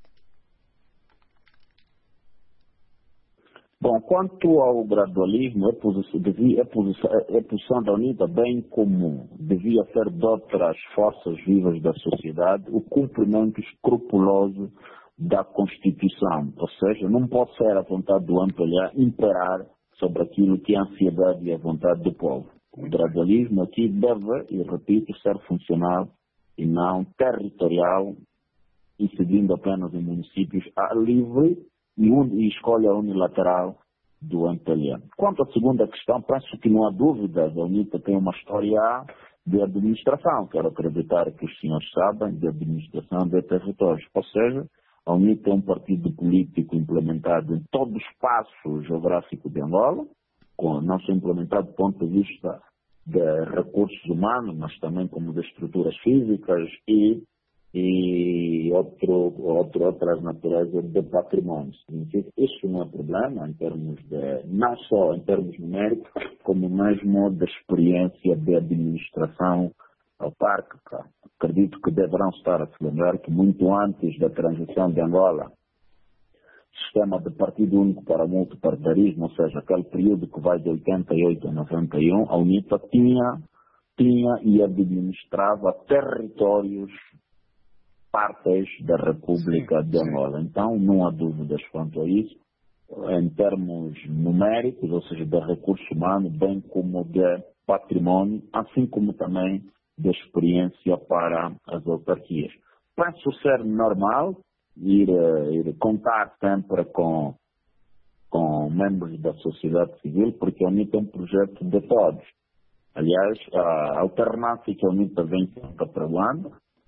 Bom, quanto ao gradualismo, é posição, devia, é, posição, é posição da UNITA, bem como devia ser de outras forças vivas da sociedade, o cumprimento escrupuloso da Constituição. Ou seja, não pode ser a vontade do M P L A imperar sobre aquilo que é a ansiedade e a vontade do povo. O gradualismo aqui deve, e repito, ser funcional e não territorial, incidindo apenas em municípios a livre e, un, e escolha unilateral do M P L A. Quanto à segunda questão, penso que não há dúvidas, a UNITA tem uma história de administração, quero acreditar que os senhores sabem, de administração de territórios. Ou seja, a UNITA é um partido político implementado em todo o espaço geográfico de Angola, com, não só implementado do ponto de vista de recursos humanos, mas também como de estruturas físicas e, e outro, outro, outras naturezas de patrimônio. Isso não é problema em termos de, não só em termos numéricos, como mesmo de experiência de administração autárquica. Acredito que deverão estar a se lembrar que muito antes da transição de Angola, sistema de partido único para multipartidarismo, ou seja, aquele período que vai de oitenta e oito a noventa e um, a UNITA tinha, tinha e administrava territórios, partes da República sim, de Angola. Sim. Então, não há dúvidas quanto a isso, em termos numéricos, ou seja, de recurso humano, bem como de patrimônio, assim como também de experiência para as autarquias. Penso ser normal ir, ir contar sempre com, com membros da sociedade civil, porque a UNITA é um projeto de todos. Aliás, a alternância que a UNITA vem sempre apregoando,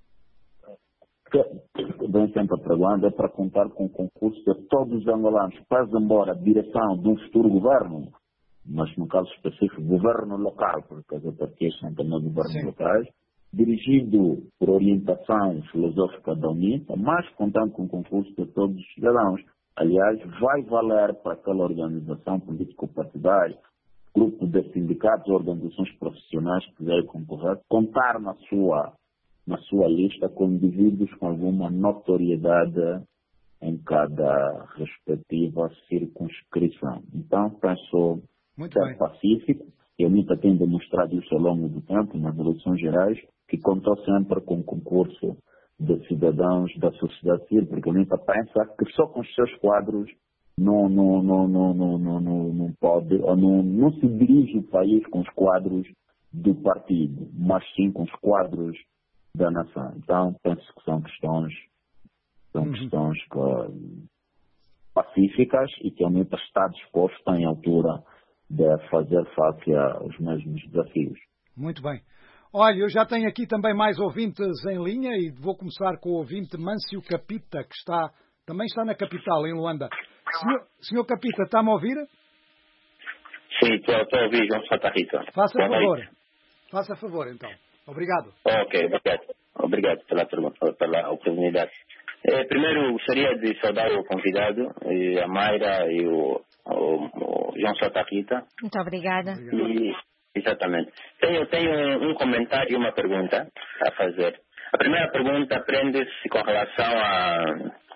vem sempre apregoando é para contar com o concurso de todos os angolanos, pese embora a direção de um futuro governo, mas no caso específico, governo local, porque as autarquias são também governos Sim. locais, dirigido por orientação filosófica da UNITA, mas contando com o concurso de todos os cidadãos. Aliás, vai valer para aquela organização político-partidária, grupo de sindicatos, organizações profissionais que quiserem concorrer, contar na sua, na sua lista com indivíduos com alguma notoriedade em cada respectiva circunscrição. Então, penso Muito ser bem. pacífico. E a UNITA tem demonstrado isso ao longo do tempo, nas eleições gerais, que contou sempre com o concurso de cidadãos da sociedade civil, porque a UNITA pensa que só com os seus quadros não, não, não, não, não, não, não, não pode, ou não, não se dirige o país com os quadros do partido, mas sim com os quadros da nação. Então, penso que são questões, são Uhum. questões que, pacíficas e que a UNITA está disposta, em altura, de fazer face aos mesmos desafios. Muito bem. Olha, eu já tenho aqui também mais ouvintes em linha e vou começar com o ouvinte Mâncio Capita, que está, também está na capital, em Luanda. Senhor, senhor Capita, está-me a ouvir? Sim, estou a ouvir, João Santa Rita. Faça Boa favor. noite. Faça favor, então. Obrigado. Ok, obrigado. Obrigado pela, pergunta, pela oportunidade. Eh, primeiro, gostaria de saudar o convidado, e a Mayra e o, o, o João Santa Rita. Muito obrigada. E, exatamente. Tenho, tenho um, um comentário e uma pergunta a fazer. A primeira pergunta prende-se com relação a,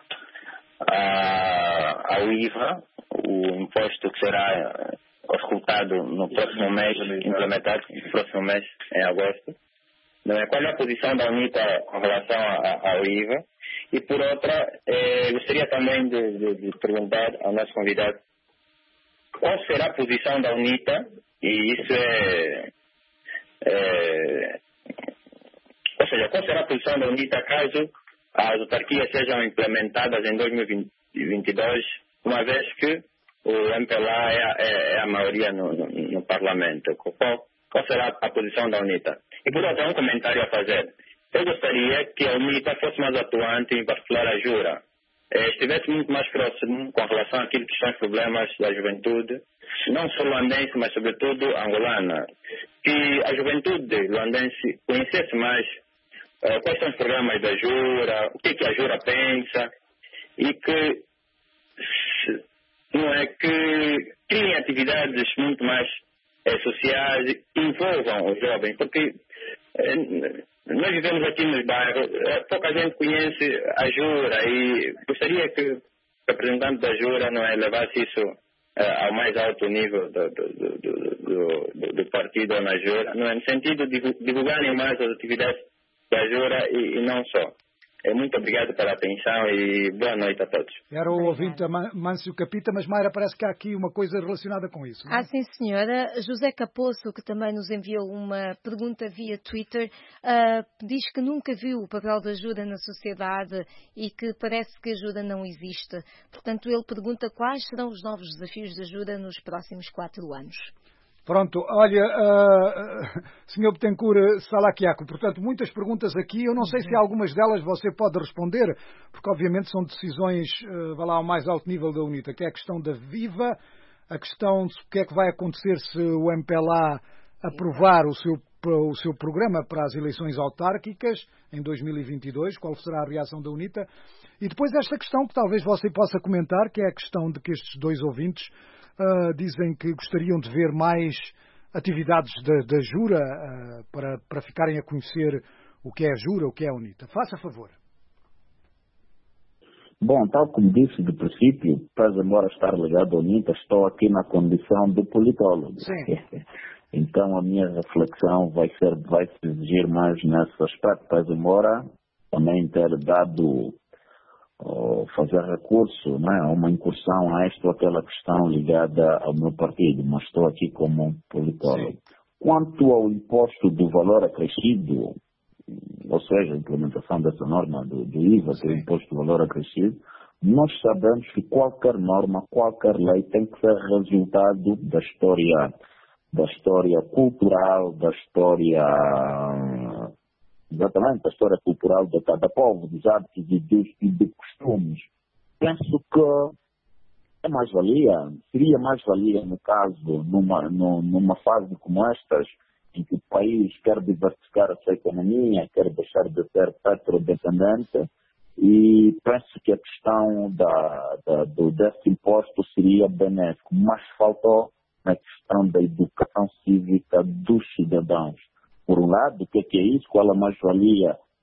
a, ao I V A, o imposto que será auscultado no próximo mês, implementado no próximo mês, em agosto. Não é? Qual é a posição da UNITA com relação a, ao I V A? E por outra, eh, gostaria também de, de, de perguntar ao nosso convidado qual será a posição da UNITA, e isso é, é ou seja, qual será a posição da UNITA caso as autarquias sejam implementadas em dois mil e vinte e dois, uma vez que o M P L A é a, é, é a maioria no, no, no Parlamento. Qual, qual será a posição da UNITA? E por outro, um comentário a fazer. Eu gostaria que a UNITA fosse mais atuante, em particular a Jura, eh, estivesse muito mais próximo com relação àquilo que são os problemas da juventude, não só luandense, mas sobretudo angolana. Que a juventude luandense conhecesse mais eh, quais são os programas da Jura, o que, que a Jura pensa, e que, não é, que criem atividades muito mais eh, sociais, envolvam os jovens, porque eh, nós vivemos aqui nos bairros, pouca gente conhece a Jura, e gostaria que o representante da Jura, não é, levasse isso uh, ao mais alto nível do, do, do, do, do, do partido na Jura, não é, no sentido de divulgarem mais as atividades da Jura e, e não só. É, muito obrigado pela atenção e boa noite a todos. Era o ouvinte Mâncio Capita, mas Mayra, parece que há aqui uma coisa relacionada com isso. Não é? Ah, sim, senhora. José Capoço, que também nos enviou uma pergunta via Twitter, uh, diz que nunca viu o papel da ajuda na sociedade e que parece que a ajuda não existe. Portanto, ele pergunta quais serão os novos desafios de ajuda nos próximos quatro anos. Pronto, olha, uh, senhor Betancourt Salaquiaco, portanto, muitas perguntas aqui, eu não sei se algumas delas você pode responder, porque obviamente são decisões, uh, vá lá, ao mais alto nível da UNITA, que é a questão da Viva, a questão de o que é que vai acontecer se o M P L A aprovar o seu, o seu programa para as eleições autárquicas em dois mil e vinte e dois, qual será a reação da UNITA, e depois esta questão que talvez você possa comentar, que é a questão de que estes dois ouvintes Uh, dizem que gostariam de ver mais atividades da, da Jura uh, para, para ficarem a conhecer o que é a Jura, o que é a UNITA. Faça favor. Bom, tal como disse de princípio, apesar embora estar ligado à UNITA, estou aqui na condição do politólogo. Sim. Então a minha reflexão vai ser, vai se exigir mais nesse aspecto, apesar embora também ter dado ou fazer recurso, né, a uma incursão a esta ou aquela questão ligada ao meu partido, mas estou aqui como um politólogo. Sim. Quanto ao imposto do valor acrescido, ou seja, a implementação dessa norma do, do I V A, que é o imposto do valor acrescido, nós sabemos que qualquer norma, qualquer lei tem que ser resultado da história, da história cultural, da história... exatamente, a história cultural de cada povo, dos hábitos e dos, e de costumes. Penso que é mais-valia, seria mais-valia, no caso, numa, numa fase como estas, em que o país quer diversificar a sua economia, quer deixar de ser petrodependente, e penso que a questão da, da, do, desse imposto seria benéfico, mas faltou a questão da educação cívica dos cidadãos. Por um lado, o que é, que é isso? Qual a mais-valia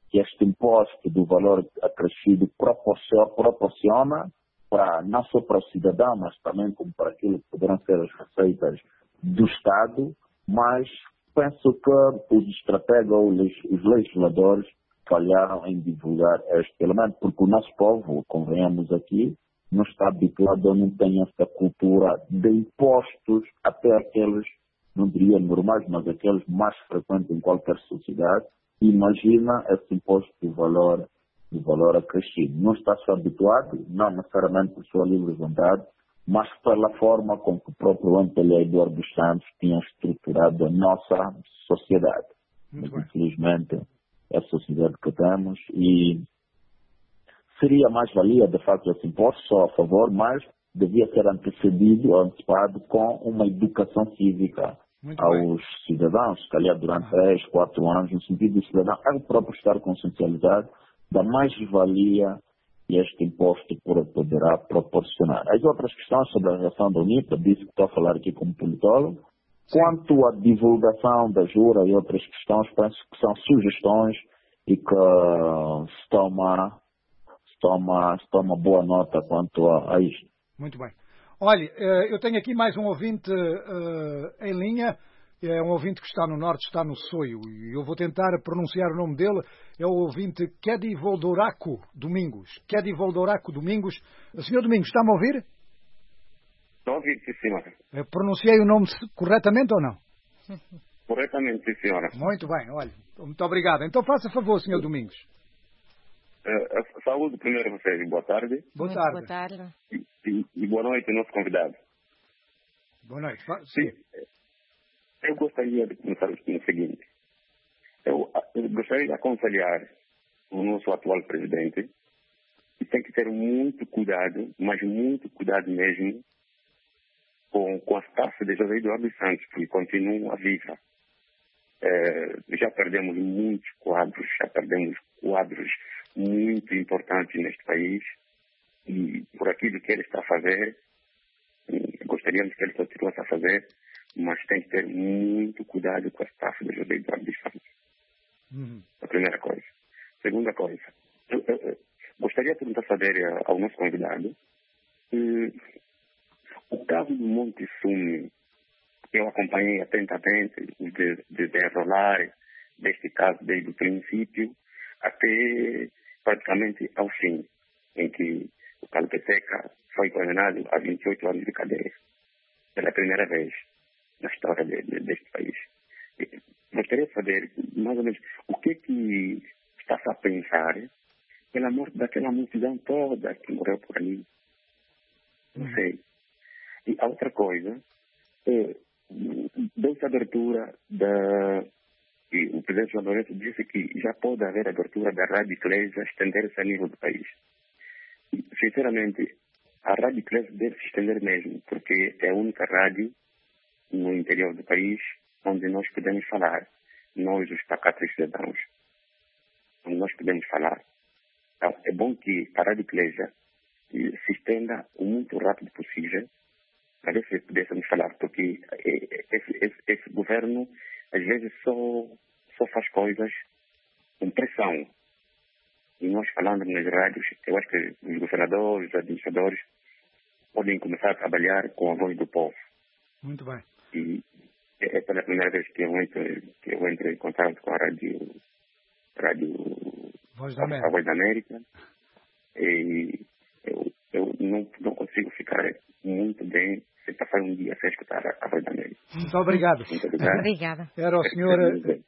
que este imposto do valor acrescido proporciona, proporciona para, não só para o cidadão, mas também como para aquilo que poderão ser as receitas do Estado, mas penso que os estrategas ou os legisladores falharam em divulgar este elemento, porque o nosso povo, convenhamos aqui, não está habituado ou não tem essa cultura de impostos, até aqueles, não diria normais, mas aqueles mais frequentes em qualquer sociedade. Imagina esse imposto do valor, do valor acrescido. Não está só habituado, não necessariamente por sua livre vontade, mas pela forma com que o próprio Antônio Eduardo dos Santos tinha estruturado a nossa sociedade. Mas, infelizmente, é a sociedade que temos e seria mais-valia, de facto, esse imposto, só a favor, mas devia ser antecedido ou antecipado com uma educação cívica Muito aos bem. cidadãos, se calhar durante três, ah. quatro anos, no sentido do cidadão, é o próprio estar consciencializado da mais-valia que este imposto poderá proporcionar. As outras questões sobre a relação da UNITA, disse que estou a falar aqui como politólogo. Quanto à divulgação da jura e outras questões, penso que são sugestões e que se toma, se toma, se toma boa nota quanto a, a isto. Muito bem. Olha, eu tenho aqui mais um ouvinte uh, em linha. É um ouvinte que está no norte, está no Soio. E eu vou tentar pronunciar o nome dele. É o ouvinte Kedi Voldoraco Domingos. Kedi Voldoraco Domingos. Senhor Domingos, está-me a ouvir? Estou a ouvir, sim, senhora. Eu pronunciei o nome corretamente ou não? Corretamente, sim, senhora. Muito bem, olha. Muito obrigado. Então faça favor, senhor Domingos. Uh, saúde primeiro a vocês. Boa tarde. Boa tarde. Boa tarde. E, e, e boa noite, nosso convidado. Boa noite. Sim. Eu gostaria de começar no seguinte. Eu, eu gostaria de aconselhar o nosso atual presidente que tem que ter muito cuidado, mas muito cuidado mesmo, com, com as taxas de José Eduardo dos Santos, que continuam a viva. É, já perdemos muitos quadros, já perdemos quadros muito importantes neste país e por aquilo que ele está a fazer, gostaríamos que ele continuasse a fazer, mas tem que ter muito cuidado com as taxas de José Eduardo dos Santos. Uhum. A primeira coisa. Segunda coisa, eu, eu, eu gostaria de perguntar saber ao nosso convidado uh, o caso do Monte Sume. Eu acompanhei atentamente o de, de desenrolar deste caso desde o princípio até praticamente ao fim, em que o Calpeteca foi condenado a vinte e oito anos de cadeia, pela primeira vez na história de, de, deste país. E gostaria de saber, mais ou menos, o que que está-se a pensar pela morte daquela multidão toda que morreu por ali. Não sei. E a outra coisa, é, deu-se a abertura da... E o presidente João Lourenço disse que já pode haver abertura da Rádio Eclésia, estender-se a nível do país. E, sinceramente, a Rádio Eclésia deve se estender mesmo, porque é a única rádio no interior do país onde nós podemos falar, nós os pacatos cidadãos, onde nós podemos falar. Então, é bom que a Rádio Eclésia se estenda o muito rápido possível, para ver se pudéssemos falar, porque esse, esse, esse governo às vezes só, só faz coisas com pressão. E nós falando nas rádios, eu acho que os governadores, os administradores podem começar a trabalhar com a voz do povo. Muito bem. E é pela primeira vez que eu entro, que eu entro em contato com a rádio, rádio Voz da América. A Voz da América. E eu, eu não, não consigo ficar muito bem sem passar um dia sem escutar a Voz da América. Muito obrigado. Muito obrigado. Obrigada. Era o senhor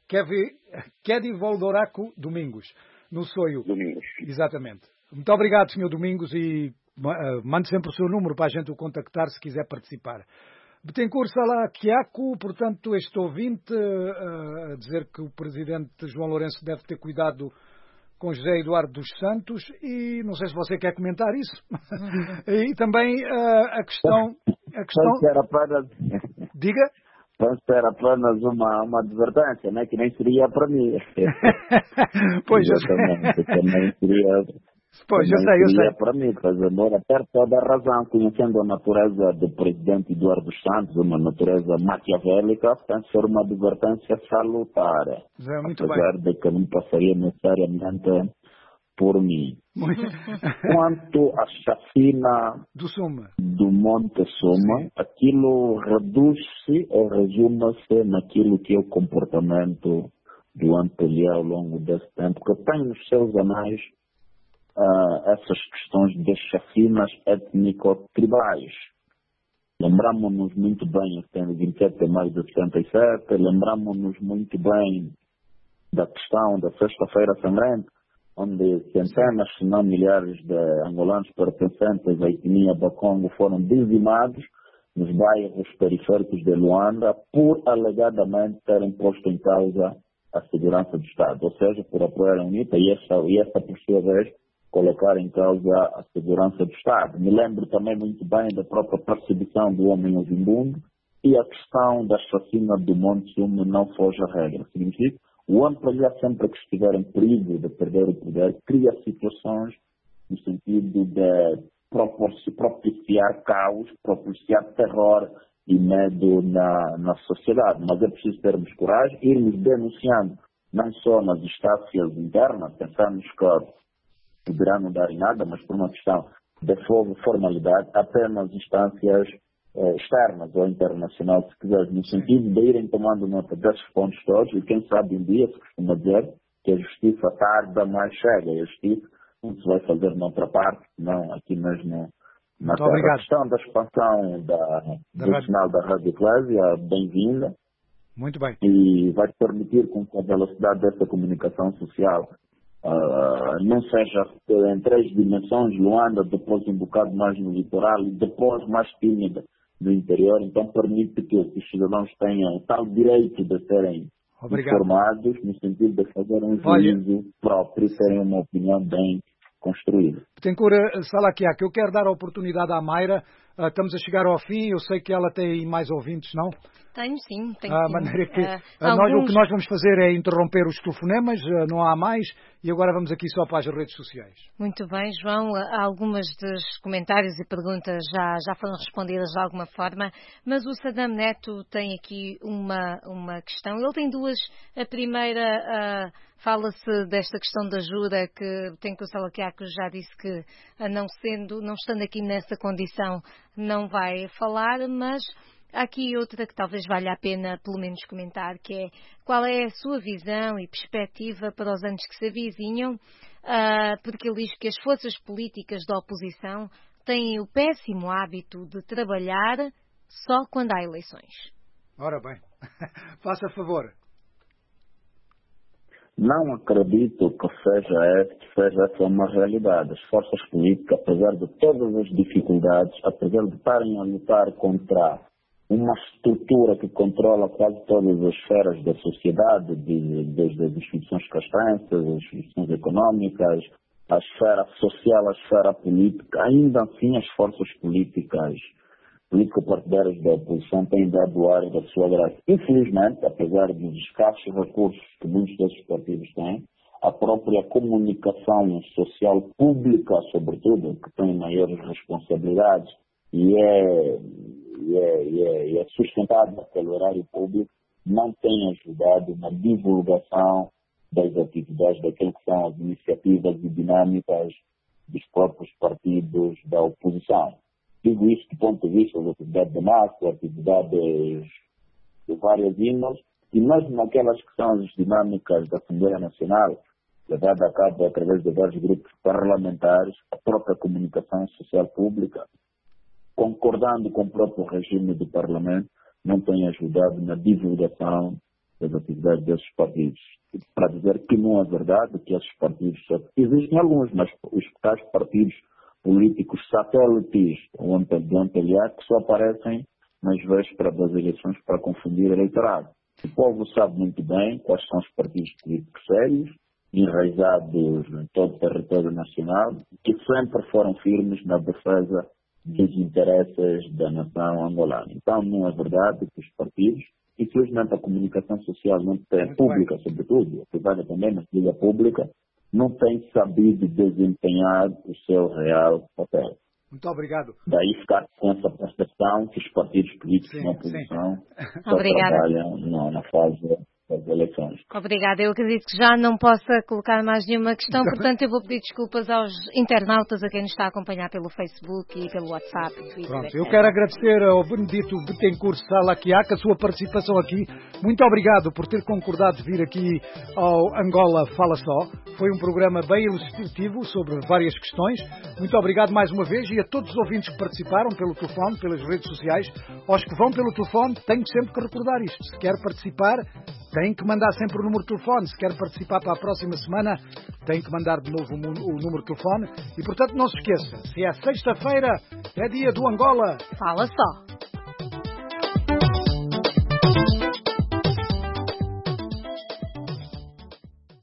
Kedi Voldoraco Domingos, no Soio. Domingos. Exatamente. Muito obrigado, senhor Domingos, e uh, mande sempre o seu número para a gente o contactar se quiser participar. Betancourt Salaquiaco, portanto, este ouvinte uh, a dizer que o presidente João Lourenço deve ter cuidado com José Eduardo dos Santos, e não sei se você quer comentar isso. E também uh, a questão... A questão... Era apenas... Diga? Penso que era apenas uma, uma advertência, né? Que nem seria para mim. Pois Exatamente, também seria... Pois, eu sei, eu sei. Para mim, quer dizer, ter toda a razão, conhecendo a natureza do presidente Eduardo Santos, uma natureza maquiavélica, tem que ser uma advertência salutar. É, muito apesar bem. de que não passaria necessariamente por mim. Muito. Quanto à chacina do, Suma. do Monte Suma, sim, aquilo reduz-se ou resume-se naquilo que é o comportamento do Antolí ao longo desse tempo, que tem nos seus anais uh, essas questões de chacinas étnico-tribais. Lembramos-nos muito bem, em vinte e sete de maio de setenta e sete, lembramos-nos muito bem da questão da Sexta-feira Sangrenta, onde centenas, se não milhares de angolanos pertencentes à etnia Bakongo foram dizimados nos bairros periféricos de Luanda por alegadamente terem posto em causa a segurança do Estado, ou seja, por apoiar a UNITA e esta, e esta por sua vez, colocar em causa a segurança do Estado. Me lembro também muito bem da própria perseguição do homem Ovimbundo e a questão da chacina do Monte Suma não foge à regra. Significa o Ampalhar, sempre que estiver em perigo de perder o poder, cria situações no sentido de propiciar caos, propiciar terror e medo na, na sociedade. Mas é preciso termos coragem, irmos denunciando, não só nas instâncias internas, pensamos que poderá não dar em nada, mas por uma questão de formalidade, até nas instâncias eh, externas ou internacionais, se quiseres, no sentido de irem tomando nota desses pontos todos, e quem sabe um dia se costuma dizer que a justiça tarda, mais chega, e a justiça não se vai fazer noutra parte, não aqui mesmo na terra. A questão da expansão da, da do sinal da Rádio Eclésia, bem-vinda. Muito bem. E vai permitir com que a velocidade dessa comunicação social uh, não seja em três dimensões, Luanda, depois um bocado mais no litoral e depois mais tímida no interior. Então permite que os cidadãos tenham o tal direito de serem Obrigado. informados, no sentido de fazer um juízo próprio e terem uma opinião bem construída. Betancourt Salaquiaco, eu quero dar a oportunidade à Mayra. Uh, estamos a chegar ao fim, eu sei que ela tem mais ouvintes, não? Tenho sim, tenho a sim. maneira que, uh, uh, alguns... nós, o que nós vamos fazer é interromper os telefonemas, uh, não há mais, e agora vamos aqui só para as redes sociais. Muito bem, João, algumas dos comentários e perguntas já, já foram respondidas de alguma forma, mas o Saddam Neto tem aqui uma, uma questão, ele tem duas. A primeira uh, fala-se desta questão da ajuda, que tem que o Salaquiaco já disse que não sendo, não estando aqui nessa condição não vai falar, mas há aqui outra que talvez valha a pena pelo menos comentar, que é qual é a sua visão e perspectiva para os anos que se avizinham, uh, porque ele diz que as forças políticas da oposição têm o péssimo hábito de trabalhar só quando há eleições. Ora bem, faça favor. Não acredito que seja, essa, que seja essa uma realidade. As forças políticas, apesar de todas as dificuldades, apesar de estarem a lutar contra uma estrutura que controla quase todas as esferas da sociedade, desde as instituições castrenses, as instituições económicas, a esfera social, a esfera política, ainda assim as forças políticas político-partidárias da oposição têm dado o ar da sua graça. Infelizmente, apesar dos escassos recursos que muitos desses partidos têm, a própria comunicação social pública, sobretudo, que tem maiores responsabilidades e é, e é, e é, e é sustentada pelo horário público, não tem ajudado na divulgação das atividades, daquilo que são as iniciativas e dinâmicas dos próprios partidos da oposição. Digo isso do ponto de vista da atividade de massa, atividades de várias índoles, e mesmo naquelas que são as dinâmicas da Assembleia Nacional, levada a cabo através de vários grupos parlamentares, a própria comunicação social pública, concordando com o próprio regime do Parlamento, não tem ajudado na divulgação das atividades desses partidos. Para dizer que não é verdade que esses partidos, só existem alguns, mas os tais partidos políticos satélites do Ampelhar que só aparecem nas vésperas das eleições para confundir o eleitorado. O povo sabe muito bem quais são os partidos políticos sérios, enraizados em todo o território nacional, que sempre foram firmes na defesa dos interesses da nação angolana. Então não é verdade que os partidos, infelizmente a comunicação social não tem pública, sobretudo, a privada também, mas a pública, não tem sabido desempenhar o seu real papel. Muito obrigado. Daí ficar com essa percepção que os partidos políticos sim, na oposição só Obrigada. trabalham na, na fase das eleições. Obrigada. Eu acredito que já não possa colocar mais nenhuma questão, portanto eu vou pedir desculpas aos internautas a quem nos está a acompanhar pelo Facebook e pelo WhatsApp. Twitter, Pronto, etcétera. eu quero agradecer ao Benedito Betancourt Salaquiaca a sua participação aqui. Muito obrigado por ter concordado vir aqui ao Angola Fala Só. Foi um programa bem ilustrativo sobre várias questões. Muito obrigado mais uma vez e a todos os ouvintes que participaram pelo telefone, pelas redes sociais. Aos que vão pelo telefone, tenho sempre que recordar isto. Se quer participar, tem que mandar sempre o número de telefone. Se quer participar para a próxima semana, tem que mandar de novo o número de telefone. E, portanto, não se esqueça, se é sexta-feira, é dia do Angola Fala Só.